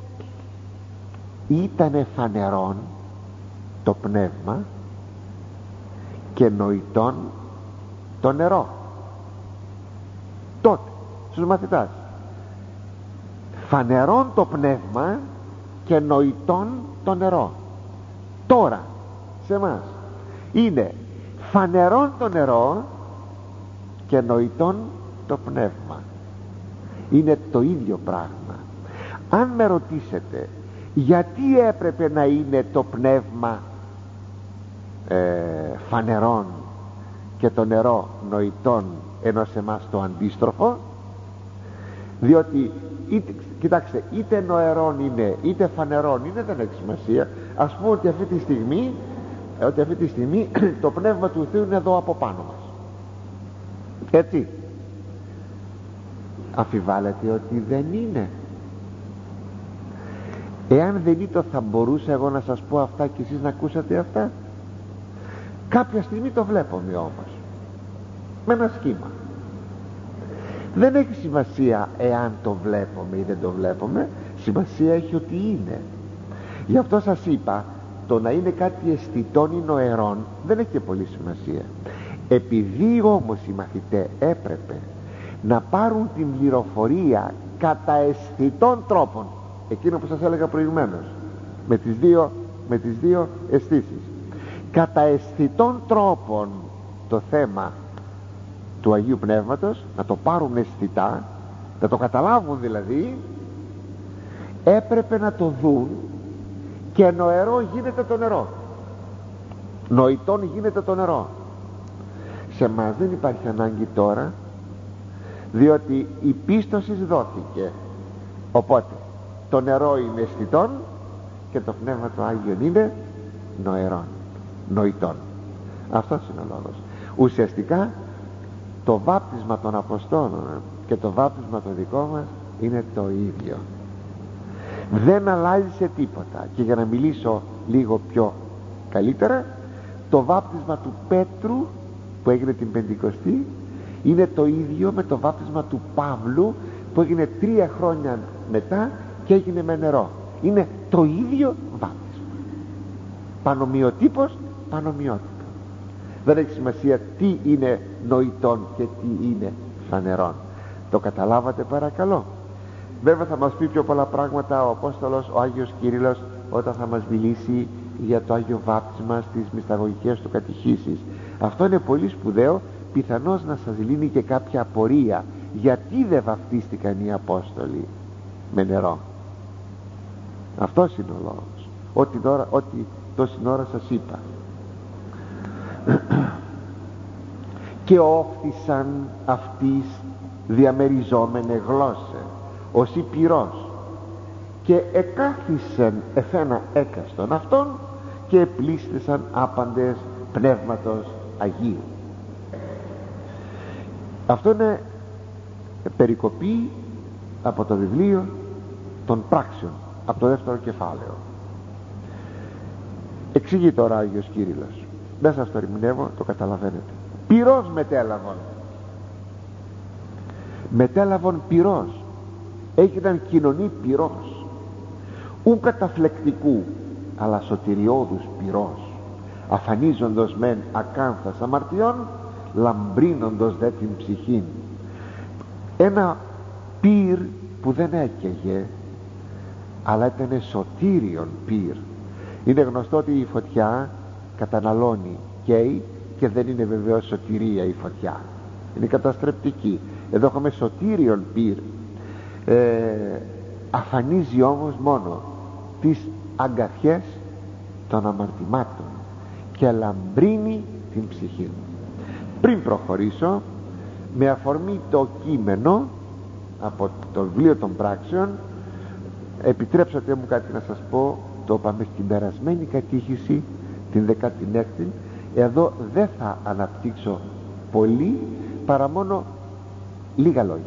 ήτανε φανερόν το πνεύμα και νοητόν το νερό. Τότε στους μαθητάς φανερόν το πνεύμα και νοητόν το νερό. Τώρα σε εμάς είναι φανερόν το νερό και νοητόν το πνεύμα. Είναι το ίδιο πράγμα. Αν με ρωτήσετε γιατί έπρεπε να είναι το πνεύμα ε, φανερόν και το νερό νοητόν, ενώ σε εμάς το αντίστροφο, διότι είτε, κοιτάξτε, είτε νοερόν είναι είτε φανερόν είναι, δεν έχει σημασία. Ας πούμε ότι αυτή τη στιγμή ότι αυτή τη στιγμή το πνεύμα του Θεού είναι εδώ από πάνω μας, έτσι. Αμφιβάλλετε ότι δεν είναι? Εάν δεν ήταν, θα μπορούσα εγώ να σας πω αυτά και εσείς να ακούσατε αυτά? Κάποια στιγμή το βλέπουμε όμως με ένα σχήμα. Δεν έχει σημασία εάν το βλέπουμε ή δεν το βλέπουμε, σημασία έχει ότι είναι. Γι' αυτό σας είπα, το να είναι κάτι αισθητών ή νοερών δεν έχει πολύ σημασία. Επειδή όμως οι μαθητές έπρεπε να πάρουν την πληροφορία κατά αισθητών τρόπων, εκείνο που σας έλεγα προηγουμένως, με τις δύο, με τις δύο αισθήσεις, κατά αισθητών τρόπων το θέμα του Αγίου Πνεύματος, να το πάρουν αισθητά, να το καταλάβουν δηλαδή, έπρεπε να το δουν, και νοερό γίνεται το νερό, νοητόν γίνεται το νερό. Σε μας δεν υπάρχει ανάγκη τώρα διότι η πίστοση δόθηκε. Οπότε το νερό είναι αισθητόν και το Πνεύμα του Άγιον είναι νοερόν, νοητόν. Αυτός είναι ο λόγος. Ουσιαστικά το βάπτισμα των Αποστόλων και το βάπτισμα το δικό μας είναι το ίδιο. Δεν αλλάζει σε τίποτα. Και για να μιλήσω λίγο πιο καλύτερα, το βάπτισμα του Πέτρου που έγινε την Πεντηκοστή είναι το ίδιο με το βάπτισμα του Παύλου που έγινε τρία χρόνια μετά και έγινε με νερό. Είναι το ίδιο βάπτισμα, πανομοιοτύπος πανομοιότυπο. Δεν έχει σημασία τι είναι νοητόν και τι είναι φανερόν. Το καταλάβατε παρακαλώ? Βέβαια θα μας πει πιο πολλά πράγματα ο Απόστολος, ο Άγιος Κύριλλος, όταν θα μας μιλήσει για το Άγιο Βάπτισμα στις μυσταγωγικές του κατηχήσεις. Αυτό είναι πολύ σπουδαίο, πιθανώς να σας λύνει και κάποια απορία. Γιατί δεν βαπτίστηκαν οι Απόστολοι με νερό? Αυτός είναι ο λόγος. Ό,τι, τώρα, ό,τι τόση ώρα σας είπα. Και όφθησαν αυτής διαμεριζόμενε γλώσσε ως η πυρός, και εκάθισεν εφένα έκαστον αυτών και επλήστησαν άπαντες πνεύματος Αγίου. Αυτό είναι περικοπή από το βιβλίο των πράξεων, από το δεύτερο κεφάλαιο. Εξηγεί τώρα ο Άγιος Κύριλλος, δεν σας το ερμηνεύω, το καταλαβαίνετε. Πυρός μετέλαβον, μετέλαβον πυρός, έγιναν κοινωνή πυρός, ου καταφλεκτικού αλλά σωτηριώδους πυρός, αφανίζοντος μεν ακάνθας αμαρτιών, λαμπρίνοντος δε την ψυχήν. Ένα πυρ που δεν έκαιγε, αλλά ήταν σωτήριον πυρ. Είναι γνωστό ότι η φωτιά καταναλώνει, καίει, και δεν είναι βεβαίως σωτηρία η φωτιά, είναι καταστρεπτική. Εδώ έχουμε σωτήριον πυρ. ε, αφανίζει όμως μόνο τις αγκαθιές των αμαρτημάτων και λαμπρύνει την ψυχή. Πριν προχωρήσω, με αφορμή το κείμενο από το βιβλίο των πράξεων, επιτρέψατε μου κάτι να σας πω. Το είπαμε στην περασμένη κατήχηση, την δεκάτη έκτη. Εδώ δεν θα αναπτύξω πολύ, παρά μόνο λίγα λόγια.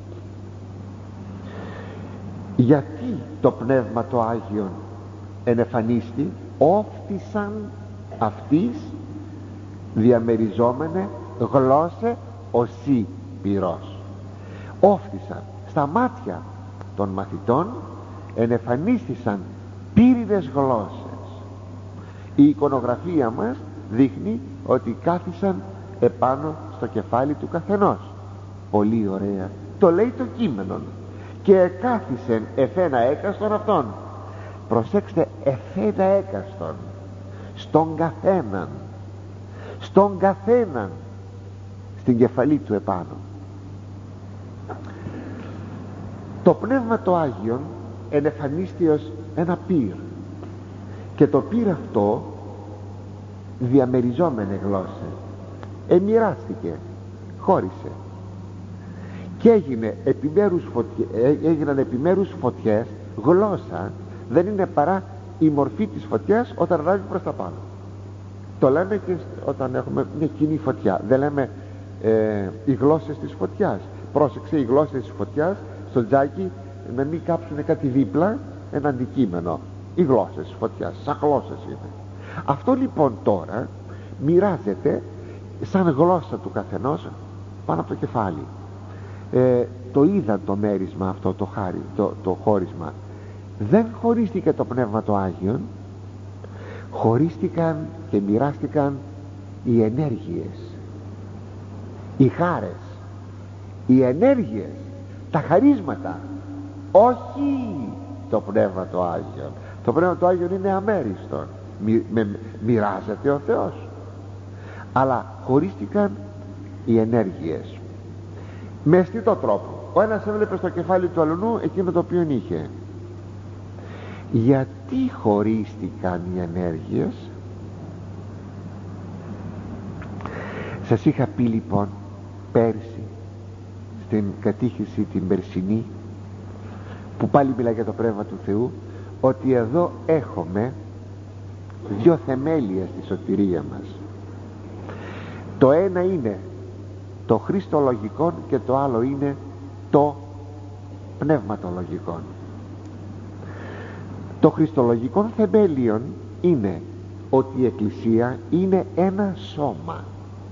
Γιατί το Πνεύμα το Άγιον ενεφανίστη, όφθησαν αυτής διαμεριζόμενε γλώσσε οσί πυρός. Όφθησαν στα μάτια των μαθητών, ενεφανίστησαν πύριδες γλώσσες. Η εικονογραφία μας δείχνει ότι κάθισαν επάνω στο κεφάλι του καθενός. Πολύ ωραία, το λέει το κείμενο. Και εκάθισεν εφένα έκαστον αυτόν. Προσέξτε, εφένα έκαστον, στον καθέναν, στον καθέναν, στην κεφαλή του επάνω. Το Πνεύμα το Άγιον ενεφανίστη ως ένα πυρ, και το πυρ αυτό διαμεριζόμενε γλώσσες εμοιράστηκε, χώρισε και έγινε επιμέρους φωτιέ, έγιναν επιμέρους φωτιές. Γλώσσα δεν είναι παρά η μορφή της φωτιάς όταν ράβει προς τα πάνω. Το λέμε και όταν έχουμε μια κοινή φωτιά, δεν λέμε ε, οι γλώσσες της φωτιάς. Πρόσεξε, οι γλώσσες της φωτιάς στο τζάκι να μην κάψουν κάτι δίπλα, ένα αντικείμενο. Οι γλώσσες της φωτιάς, σαν γλώσσες είναι. Αυτό λοιπόν τώρα μοιράζεται σαν γλώσσα του καθενός πάνω από το κεφάλι. ε, το είδαν το μέρισμα αυτό, το, χάρι, το, το χώρισμα. Δεν χωρίστηκε το Πνεύμα το Άγιον, χωρίστηκαν και μοιράστηκαν οι ενέργειες, οι χάρες, οι ενέργειες, τα χαρίσματα, όχι το Πνεύμα το Άγιον. Το Πνεύμα το Άγιον είναι αμέριστο, μοι, με, μοιράζεται ο Θεός, αλλά χωρίστηκαν οι ενέργειες με αισθητό τρόπο. Ο ένας έβλεπε στο κεφάλι του αλλού εκείνο το οποίο είχε. Γιατί χωρίστηκαν οι ενέργειες? Σας είχα πει λοιπόν πέρσι στην κατήχηση την περσινή, που πάλι μιλάει για το Πνεύμα του Θεού, ότι εδώ έχουμε δύο θεμέλια στη σωτηρία μας. Το ένα είναι το χριστολογικό και το άλλο είναι το πνευματολογικό. Το χριστολογικό θεμέλιον είναι ότι η Εκκλησία είναι ένα σώμα.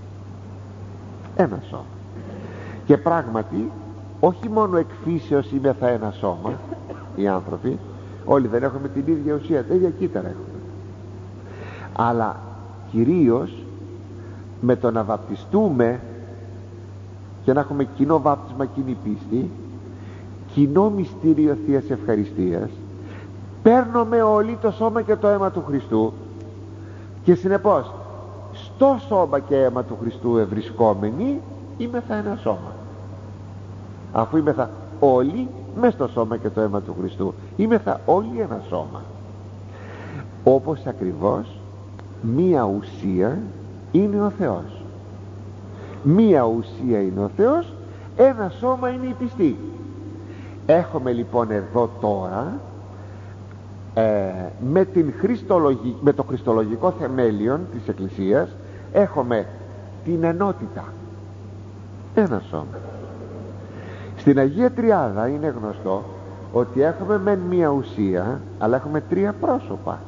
Ένα σώμα. Και πράγματι όχι μόνο εκ φύσεως είμεθα ένα σώμα οι άνθρωποι, όλοι δεν έχουμε την ίδια ουσία, τα ίδια κύτταρα έχουμε, αλλά κυρίως με το να βαπτιστούμε και να έχουμε κοινό βάπτισμα, κοινή πίστη, κοινό μυστήριο Θείας Ευχαριστίας, παίρνουμε όλοι το σώμα και το αίμα του Χριστού, και συνεπώς στο σώμα και αίμα του Χριστού ευρισκόμενοι είμεθα ένα σώμα. Αφού είμεθα όλοι μες στο σώμα και το αίμα του Χριστού, είμεθα όλοι ένα σώμα. Όπως ακριβώς μία ουσία είναι ο Θεός, μία ουσία είναι ο Θεός, ένα σώμα είναι η πιστή. Έχουμε λοιπόν εδώ τώρα ε, με, την χριστολογι... με το χριστολογικό θεμέλιον της Εκκλησίας έχουμε την ενότητα, ένα σώμα. Στην Αγία Τριάδα είναι γνωστό ότι έχουμε μεν μία ουσία, αλλά έχουμε τρία πρόσωπα,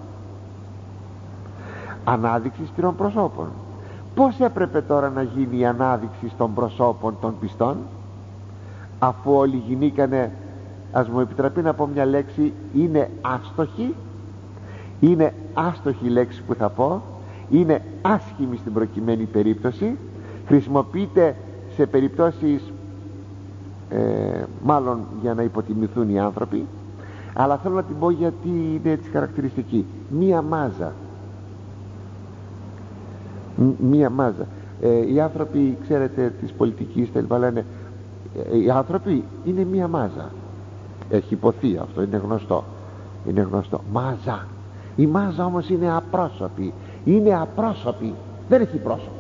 ανάδειξη τριών προσώπων. Πώς έπρεπε τώρα να γίνει η ανάδειξη των προσώπων των πιστών, αφού όλοι γινήκανε, ας μου επιτραπεί να πω μια λέξη, είναι άστοχοι, είναι άστοχη η λέξη που θα πω, είναι άσχημη στην προκειμένη περίπτωση, χρησιμοποιείται σε περιπτώσεις ε, μάλλον για να υποτιμηθούν οι άνθρωποι, αλλά θέλω να την πω γιατί είναι έτσι χαρακτηριστική. Μία μάζα, μία μάζα ε, οι άνθρωποι, ξέρετε, της πολιτικής τα λοιπά, λένε ε, οι άνθρωποι είναι μία μάζα. Έχει υποθεί αυτό, είναι γνωστό, είναι γνωστό. Μάζα, η μάζα όμως είναι απρόσωπη, είναι απρόσωπη, δεν έχει πρόσωπο.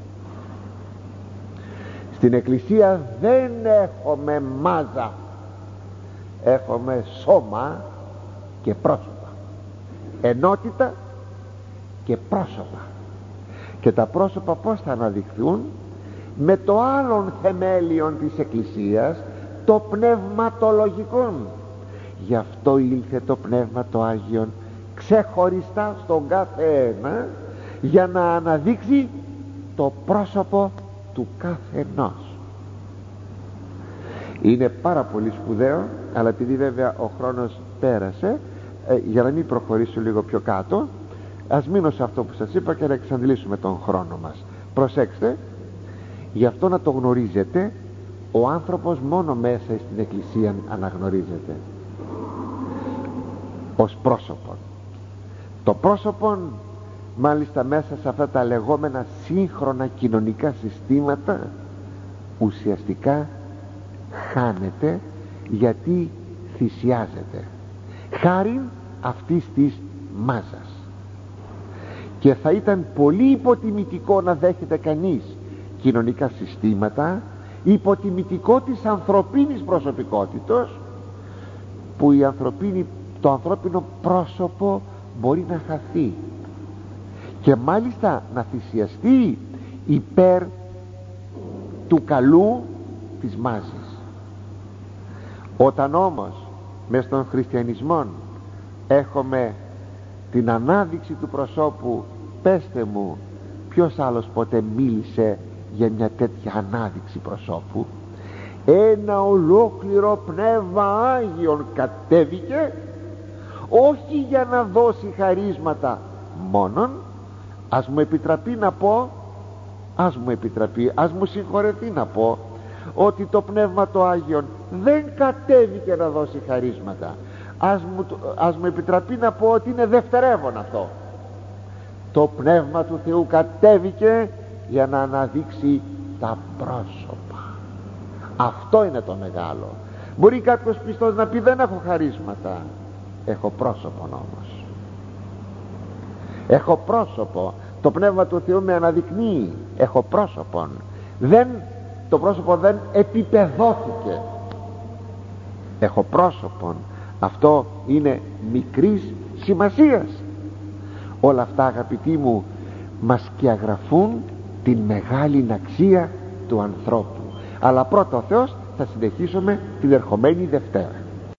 Στην Εκκλησία δεν έχουμε μάζα, έχουμε σώμα και πρόσωπα, ενότητα και πρόσωπα. Και τα πρόσωπα πώς θα αναδειχθούν? Με το άλλον θεμέλιον της Εκκλησίας, το πνευματολογικό. Γι' αυτό ήλθε το Πνεύμα το Άγιον ξεχωριστά στον κάθε ένα, για να αναδείξει το πρόσωπο του καθενός. Είναι πάρα πολύ σπουδαίο, αλλά επειδή βέβαια ο χρόνος πέρασε, ε, για να μην προχωρήσω λίγο πιο κάτω, ας μείνω σε αυτό που σας είπα και να εξαντλήσουμε τον χρόνο μας. Προσέξτε, γι' αυτό να το γνωρίζετε, ο άνθρωπος μόνο μέσα στην Εκκλησία αναγνωρίζεται ως πρόσωπο. Το πρόσωπο μάλιστα μέσα σε αυτά τα λεγόμενα σύγχρονα κοινωνικά συστήματα ουσιαστικά χάνεται, γιατί θυσιάζεται χάριν αυτής της μάζας. Και θα ήταν πολύ υποτιμητικό να δέχεται κανείς κοινωνικά συστήματα, υποτιμητικό της ανθρωπίνης προσωπικότητος, που η ανθρωπίνη, το ανθρώπινο πρόσωπο μπορεί να χαθεί και μάλιστα να θυσιαστεί υπέρ του καλού της μάζης. Όταν όμως μες στον χριστιανισμό έχουμε την ανάδειξη του προσώπου, πέστε μου ποιος άλλος ποτέ μίλησε για μια τέτοια ανάδειξη προσώπου? Ένα ολόκληρο Πνεύμα Άγιον κατέβηκε, όχι για να δώσει χαρίσματα μόνον. Ας μου επιτραπεί να πω, ας μου επιτραπεί, ας μου συγχωρεθεί να πω, ότι το Πνεύμα το Άγιον δεν κατέβηκε να δώσει χαρίσματα. Ας μου, ας μου επιτραπεί να πω ότι είναι δευτερεύον αυτό. Το Πνεύμα του Θεού κατέβηκε για να αναδείξει τα πρόσωπα. Αυτό είναι το μεγάλο. Μπορεί κάποιος πιστός να πει δεν έχω χαρίσματα, έχω πρόσωπο όμως, έχω πρόσωπο, το Πνεύμα του Θεού με αναδεικνύει, έχω πρόσωπον. Δεν το πρόσωπο δεν επιπεδώθηκε. Έχω πρόσωπον, αυτό είναι μικρής σημασίας. Όλα αυτά, αγαπητοί μου, μας σκιαγραφούν την μεγάλη αξία του ανθρώπου. Αλλά πρώτα ο Θεός θα συνεχίσουμε την ερχομένη Δευτέρα.